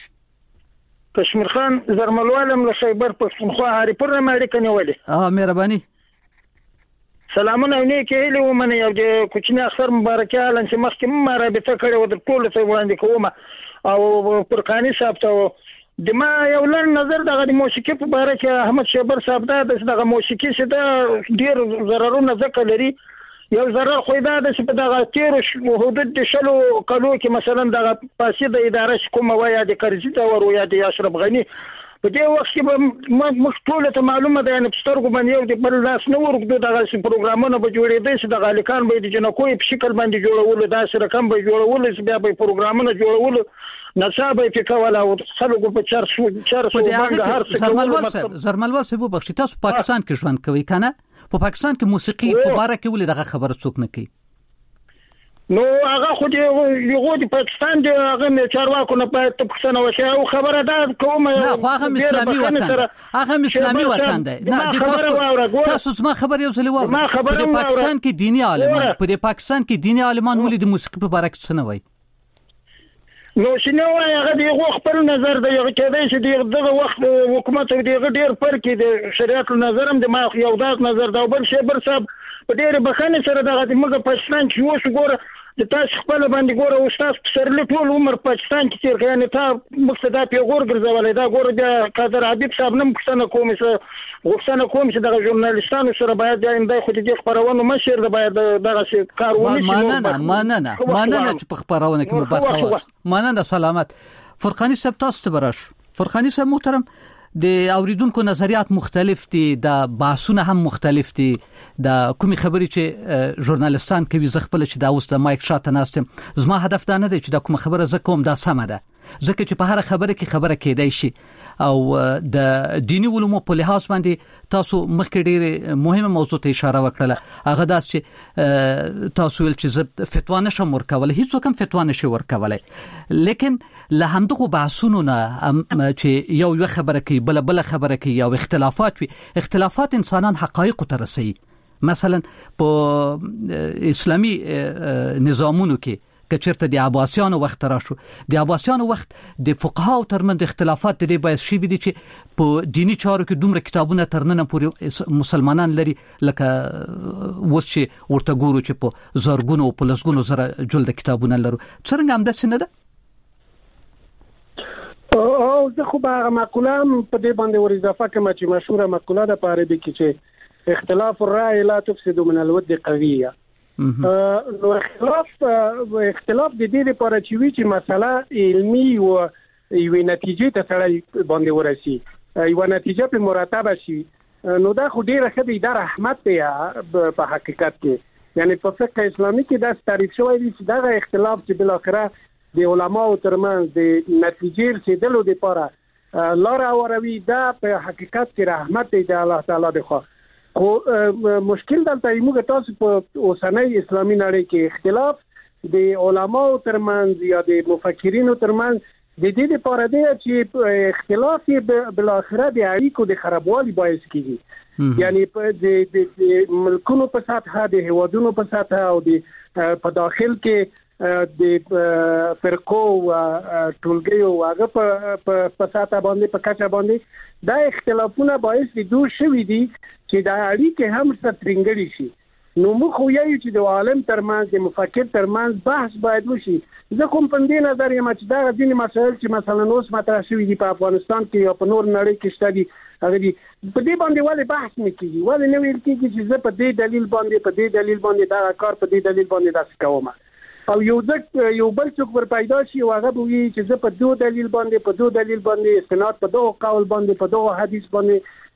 کشمیر خان زرملوالم له خیبر پښتونخوا هریپور نه اړیکه نیولې مهرباني سلامونه نیکه هیله ومنه یو د کوچنی اختر مبارکي اعلان چې مخکې ما رابطه کړې و د ټول ته وړاندې کوم او فرقانی صاحب ته د ما یو لړ نظر دغه د موسیقي په اړه چې احمد شیبر صاحب دا دغه موسیقي چې دا ډیر ضررونه ذکر لري یو ضرر خو دا د په دغه تیر حدود د شلو کلو کې مثلا دغه فاسده اداره کومه وایي د کرزي دا ور وایي د اشرف غنی په دې وخت کې مخ ټول ته معلومه ده ان پسترګو باندې یو د بل لاس نه ورګدو دغه پروګرامونه به جوړېدل چې د غالیکان به د جنکوې په شکل باندې جوړول دا سره کم به جوړول چې بیا به پروګرامونه جوړول نصابه فکولا او خلکو په چارسو باندې هر څه زرملوال صاحب بخښی تاسو پاکستان کې ژوند کوي کنه په پاکستان کې موسیقي په باره کې ولې دغه خبره څوک نه کوي نو هغه خو د پاکستان د هغه چارواکو نه په پښتنه وشي او خبره ده کومه نه خو هغه اسلامي وطن دی نه تاسو ما خبر یو ځل وایي په پاکستان کې دینی عالمان ولې د موسیقي په باره کې څه نه وایي نو شنو وای هغه دی خپل نظر دی کېدای چې دغه وخت حکومت دغه ډیر فرق دی شریعت نظرم د ما یو داس نظر دا بل شی بر صاحب په ډیر بخنه سره دغه موږ پاکستان کې وښه ګوره د تاسو خپل باندې ګوره او تاسو سره ټول عمر پاکستان کې تیر کړي نه تا مقصدا پیغور ګرځولای دا ګوره د قادر حبیب صاحب نم پښتنه کوم چې دغه ژورنالیستانو سره باید د اندای خو دې خبرونه مشر د باید دغه کار ونشي ماننه چې په خبرونه کې مبارک ماننه سلامت فرقانی صاحب تاسو ته براش فرقانی صاحب محترم د اوریدونکو نظریات مختلف دي د بحثونه هم مختلف دي د کومي خبرې چې ژورنالیستان کوي زه خپل چې دا اوس د مایک شاته ناستم زما هدف دا نه دی چې دا کومه خبره زه کوم دا سمه ده ځکه چې په هر خبره کې خبره کېدای شي او د دینی علومو په لحاظ باندې تاسو مخکې ډېر مهمه موضوع ته اشاره وکړه هغه دا چې تاسو ول چې زه فتوا نشم ورکول هیڅ کوم فتوا نشي ورکولای لیکن له همدغه بحثونو نه چې یو خبره کوي بل خبره کوي او اختلافات وي اختلافات انسانان حقایق ته رسي مثلا په اسلامي نظامونو کې کچرته د عباسیانو وخت راشو د عباسیانو وخت د فقهاو ترمنځ اختلافات د باعث شي بي چې په دینی چارو کې دومره کتابونه ترننه پورې مسلمانان لري لکه وس چې ورته ګورو چې په زرګونو او په لسګونو زره جلد کتابونه لرو څنګه هم د سینه ده او زه خو به مقوله په دې باندې ور اضافه کوم چې مشهوره مقوله ده په عربي کې چې اختلاف الرأي لا تفسد من الود قويه نو اختلاف د دې لپاره چې وی چې مسله علمي او یو نتیجه ته سره باندې ورسي یو نتیجه په مرتبه شي نو دا خو ډیره ښه دی دا رحمت دی په حقیقت کې یعنی په فقه اسلامي کې دا تعریف شوی دی چې دا اختلاف چې بل اخره د علماو ترمنځ د نتیجې رسیدلو لپاره لار اوروي دا په حقیقت کې رحمت دی د الله تعالی دی خو مشکل دلته موږ تاسو په اوسنۍ اسلامي نړۍ کې اختلاف د علماو ترمنځ یا د مفکرینو ترمنځ د دې لپاره دی چې اختلاف بل اخره د اړیکو د خرابوالي باعث کیږي یعنی د ملکونو په سطح د هوادونو په سطح او د په داخل کې د فرقو ټولګیو هغه په ساته باندې په کچه باندې دا اختلافونه باعث دي دوه شوي دي چې دا اړیکې هم سترنګړي شي نو موږ خو یو چې د عالم ترمنځ د مفکر ترمنځ بحث باید وشي زه کوم په دې نظر یم چې دا ځینې مسایل چې مثلا اوس مطرح شوي دي په افغانستان کې یا په نور نړۍ کې شته دي هغه دي په دې باندې ولې بحث نه کیږي ولې نه ویل کیږي چې زه په دې دلیل باندې دا کار په دې دلیل باندې داس کوم او یو بل څوک ور پیدا شي او هغه وی چې زه په دوه دلیل باندې استناد په دوه قول باندې په دوه حدیث باندې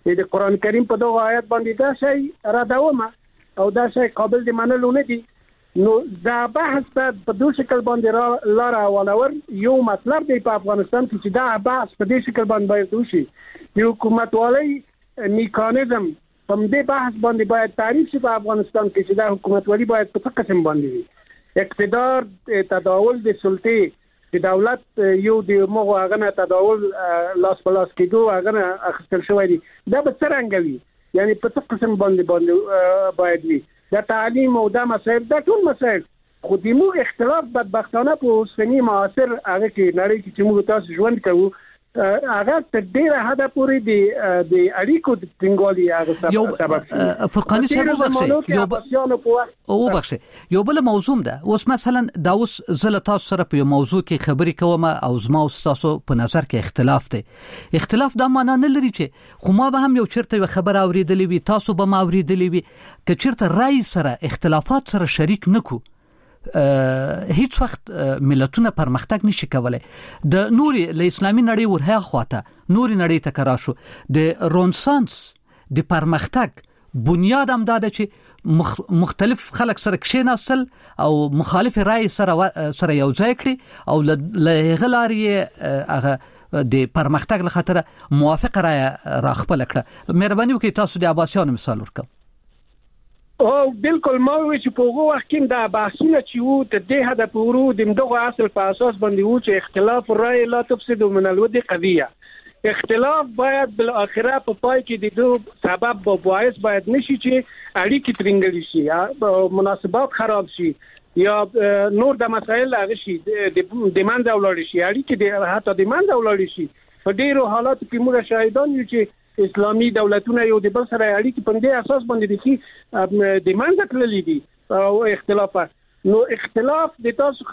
د قران کریم په دغه آیات باندې دا شی ردومه او دا شی قابل د منلو نه دي. نو دا بحث په دوه شکل باندې لاره ولور یو مطلب دی په افغانستان کې چې دا بحث په دې شکل باندې باید وشي. یو حکومت والی میکانیزم په دې بحث باندې باید تعریف شي په افغانستان کې چې دا حکومت والی باید په څه قسم باندې وي. اقتدار تداول د سلطې د دولت یو د مغو هغه تداول لاس په لاس کېدو هغه اخیستل شوی دی. دا به څنګه وي؟ یعنی په څه قسم باندې باید وي؟ دا تعلیم او دا مسائل دا ټول مسائل خو د موږ اختلاف بدبختانه په اوسنی معاصر هغه کې نړۍ کې چې موږ تاسو ژوند کوو هغه تر ډیره حد پورې د اړیکو د ټینګوالي هغه سبب شي. فرقاني صاحب وبخښه یو بل موضوع ده. اوس مثلا دا اوس زله تاسو سره په یو موضوع کې خبرې کوم او زما او تاسو په نظر کې اختلاف دی. اختلاف دا معنی نه لري چې خو ما به هم یو چرته یو خبر اوریدلې وي تاسو به ما اوریدلې وي که چرته رائے سره اختلافات سره شریک نکو هیڅ وخت ملتونه پرمختګ نشي کولای. د نوري له اسلامي نړۍ ورها خواته نوري نړۍ ته کرا شو د رونسانس د پرمختګ بنیاد هم دا ده چې مختلف خلک سره کښیناستل او مخالف رائے سره یو ځای کړي او له غلاري هغه د پرمختګ لخاطر موافق رائے راخپل کړه. مهرباني وکړئ تاسو د عباسیانو مثال ورکړئ. او بالکل ما وی چې په هغه وخت کې دا بحثونه چې وو ته د هدا پورو د دغه اصل په اساس باندې وو چې اختلاف الرأي لا تفسد من الود قضيه. اختلاف باید بل اخره په پای کې د دوه سبب او باعث باید نشي چې اړیکې ترنګل شي یا مناسبات خراب شي یا نور د مسایل هغه شي د منځ ولاړ شي اړیکې د حتی د منځ ولاړ شي. په ډیرو حالاتو کې موږ شاهدان یو چې اسلامي دولتونه یو د بل سره اړیکې په دې اساس باندې دي د منځ تللي دي او اختلافات. نو اختلاف د تاسو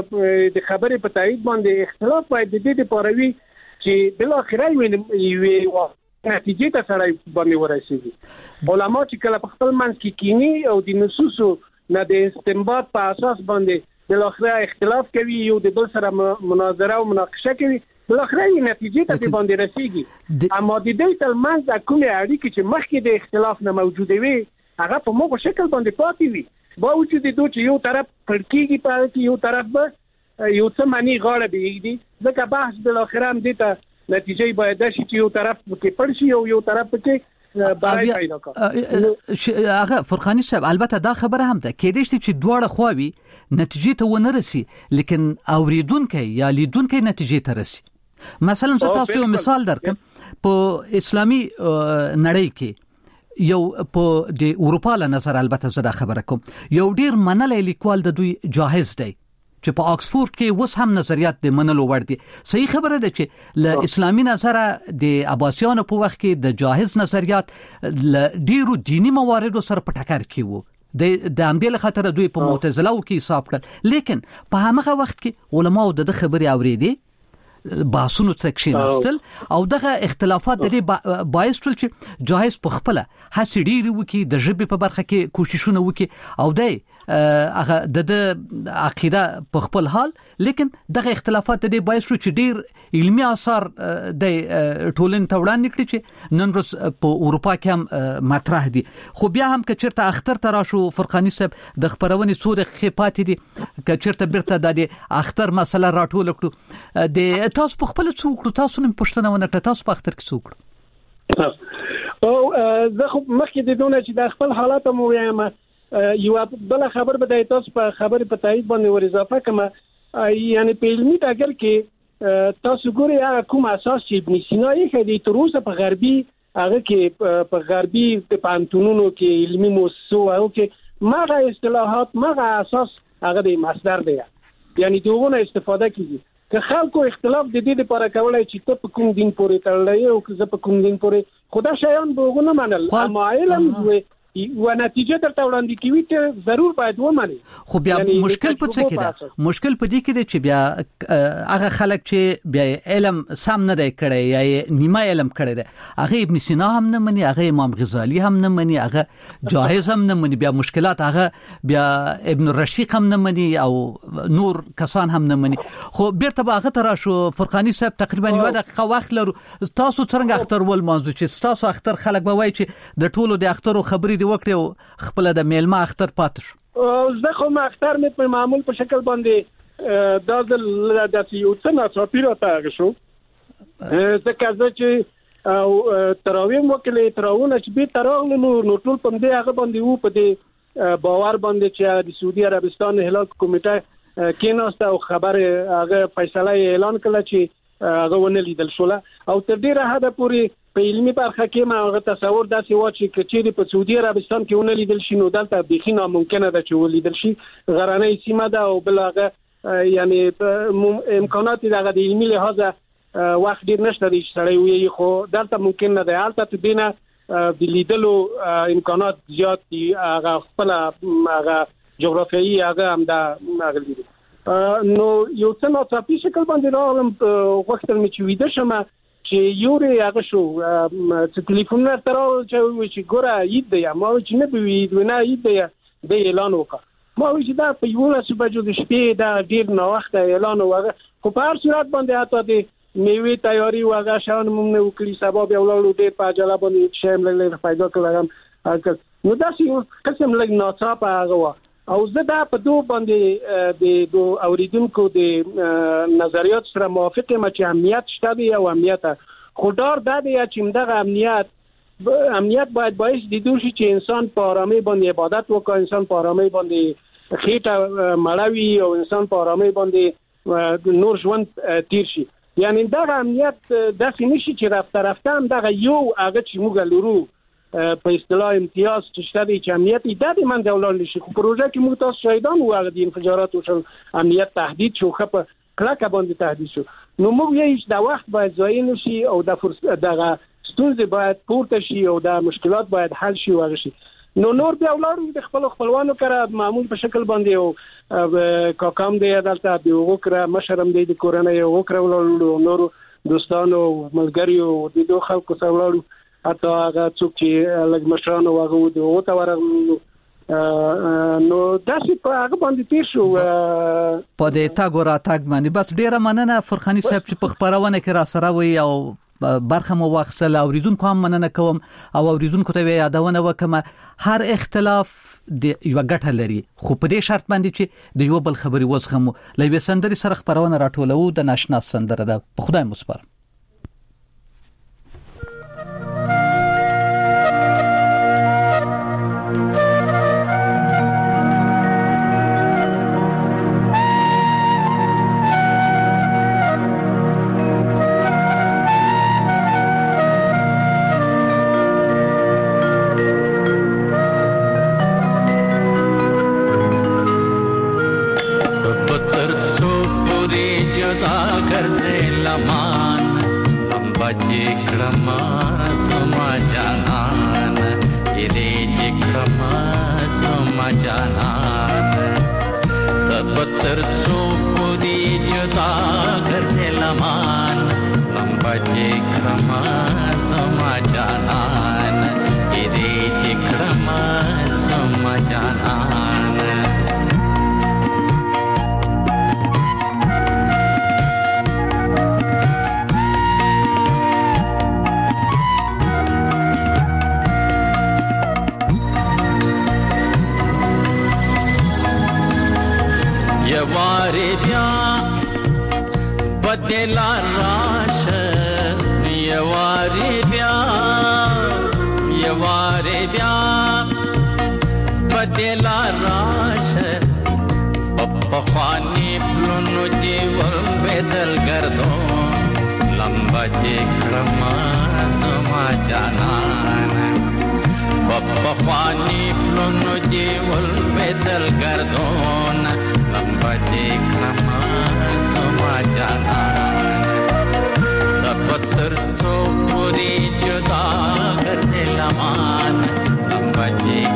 د خبرې په تایید باندې اختلاف باید د دې لپاره وي چې بل اخره وي نتیجې ته سره باندې ورسېږي. علما چې کله په خپل منځ کې کینی او د نصوصو نه د استنباط په اساس باندې بل اخره اختلاف کوي یو د بل سره مناظره او مناقشه کوي بل اخره نتیجې ته باندې رسیږي. اما د دې تلمنځ کومه اړیکه چې مخکې د اختلاف نه موجوده وي هغه په موږ شکل باندې پاتې وي باوجود د دوی چې یو طرف پړکیږي په کې یو طرف به یو څه معنی غاړه بيږي ځکه بحث بل اخره هم دې ته نتیجې باید شي چې یو طرف کې پړ شي او یو طرف کې برای پیدا کړي. هغه فرقاني صاحب البته دا خبره هم ده کېدې چې دواړه خواوي نتیجې ته ونه رسي لیکن اوریدونکو یا لیدونکو نتیجې ته رسي. مثلا تاسو یو مثال درکم په اسلامي نړۍ کې یو په د اروپا له نظر البته زه دا خبره کوم یو ډیر منلې لیکوال د دوی جاهز دی چې په آکسفورد کې وس هم نظریات د منلو وړ دي. صحیح خبره ده چې له اسلامي نظر د عباسیانو په وخت کې د جاهز نظریات له ډیرو دینی مواردو سره په ټکر کې وو د امدیل خاطر دوی په معتزله کې حساب کړ لیکن په هغه وخت کې علماء د خبرې اوریدي باسونو تکشین استل او دغه اختلافات د دې باعث شول چې جاهز په خپل هڅې ډېری وکي د ژبې په برخه کې کوششونه وکي او هغه د عقیده په خپل حال لیکن دغه اختلافات د دې باعث شول چې ډېر علمي آثار د ټولن توړان نکړي چې نن ورځ په اروپا کې هم مطرح دي. خو بیا هم که چیرته اختر تراشو فرقاني صاحب د خبرونې سود خپاتې دي که چیرته بیرته د اختر مسله راټول کړو د تاسو په خپل څوک تاسو نن پښتنه ونکړه تاسو په اختر کې څوک او زه خو مخکې د دونه چې د خپل حالات مو وایم یو بل خبر به تاسو په خبرې په تایید باندې ور اضافه کړم یعنی په علمي ډګر کې تاسو ګورئ هغه کوم اساس چې ابن سینا یې خدي تر اوسه په غربي هغه کې په غربي پانتونونو کې علمي موسسو او کې ماغه اصطلاحات ماغه اساس هغه د مصدر دی یعنی دغه استفاده کیږي که خلکو اختلاف د دې لپاره کولای چې ته په کوم دین پورې تړلې او که زه په کوم دین پورې خدا شایان به غو نه منل اما علم و نتیجه درته وړاندې کوي چې ضرور باید ومني. خو بیا مشکل په څه کې ده؟ مشکل په دې کې ده چې بیا هغه خلک چې بیا علم سم نه دی کړی یا نیمه علم کړی دی، هغه ابن سینا هم نه مني، هغه امام غزالی هم نه مني، هغه جاهز هم نه مني، بیا مشکلات هغه بیا ابن رشیق هم نه مني او نور کسان هم نه مني. خو بیرته به هغه ته راشو فرقانی صاحب، تقریبا یو دقیقه وخت لرو. تاسو څنګه اختر ولمانځو چې تاسو اختر خلک به وایي چې د ټولو د اخترو خبرې دی وکړي او خپل د میلمه اختر پاتې شو؟ زه خو ما اختر مې په معمول په شکل باندې دا د یو څه ناڅاپي راته شو، ځکه زه چې تراویم وکړې تراونه چې به تراغلو نو ټول په دې هغه باندې وو، په دې باور باندې چې د سعودي عربستان هلال کمیټه کېناسته او خبر هغه فیصله اعلان کړه چې هغه ونه لیدل شو. او تر ډیره حد پورې په علمي برخه کې ما هغه تصور داسې و چې کچېری په سعودي عربستان کې ونه لیدل شي نو دلته بيخي ناممکنه ده چې ولیدل شي، غرانه سیمه ده او بل هغه یعنی امکانات دغه د علمي لحاظ وخت ډیر نشته چې سړی وي، خو دلته ممکن نه ده. حالت دینه د لیدلو امکانات زیات دي، هغه خپل هغه جغرافیایي هغه هم د هغه دي. نو یو څه ناڅاپي شکل باندې راغلم، وخت مې چې ویده شم چې یوري هغه شو چې ټلیفون تر چې ګوره عید دی، ما چې نه بوي نه عید دی د اعلان وکړ، ما چې دا په 11 بجو د شپې دا ډیر نو وخت اعلان وکړ. خو په هر صورت باندې اته د میوه تیاری وغه شان موږ نه وکړي، سبب یو لړ ډیر په اجازه باندې شیم لږ پیدا کړم. نو دا چې قسم لږ ناڅاپه هغه او زه دا په دوه باندې د دو اوریدونکو د نظریات سره موافق یم چې امنیت شته دی او امنیت خو ډار دا دی چې دغه امنیت باید باعث دي دوی چې انسان په آرامۍ باندې عبادت وکړي، انسان په آرامۍ باندې خېټه مړوي او انسان په آرامۍ باندې نور ژوند تیر شي. یعنی دغه امنیت داسې نشي چې رفته رفته هم دغه یو هغه چې موږ لرو په اصطلاح امتیاز چې شته چې امنیت د من دولت نشي. خو پروژه کې موږ تاسو شاهدان وو هغه د انفجارات او امنیت تهدید شو، خپ کلکه باندې تهدید شو. نو موږ یې د وخت باید ضایع نشي او د دغه ستونزې باید پورته شي او د مشکلات باید حل شي واغ شي. نو نور بیا ولاړو د خپلوانو سره معمول په شکل باندې او کاکام دی دلته دی وکړه، مشرم دی د کورنۍ وکړه، ولاړو نور دوستانو ملګریو د دوه خلکو سره ولاړو، حتی هغه څوک چې لږ مشرانو هغه و ته ورغلو. نو داسې په هغه باندې تیر شو په دې تاګ ورا تاګ باندې. بس ډیره مننه فرخانی صاحب چې په خبرونه کې را سره وي او برخه مو واخصله. اوریدونکو هم مننه کوم او اوریدونکو ته یادونه وکم هر اختلاف د یو ګټه لري، خو په دې شرط باندې چې د یو بل خبري وزغمو. لوي سندري سره خبرونه راټولو د ناشنا سندره ده. په خدای مسپار. पत्थर चो पूरी जुदा कर दे लमान लंबा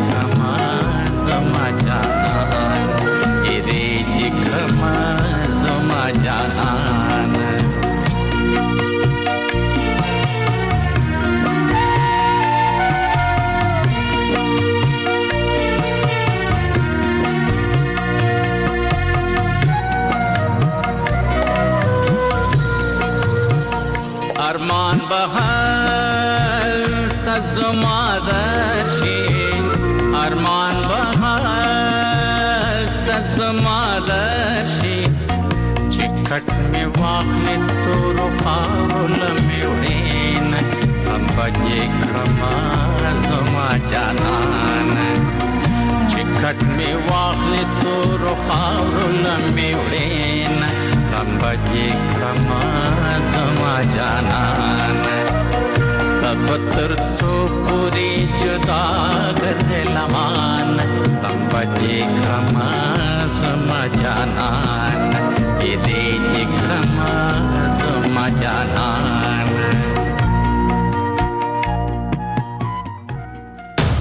درشي ارمان بهال تزما درشي چې کټ می واخلې تور خاور لمې وړین بجې کرما زما جانان چې کټ می واخلې تور خاور لمې وړین بجې کرما زما جانان تبتر څو پوری جدا غته لمان بجې کرما زما جانان دې کرما زما جانان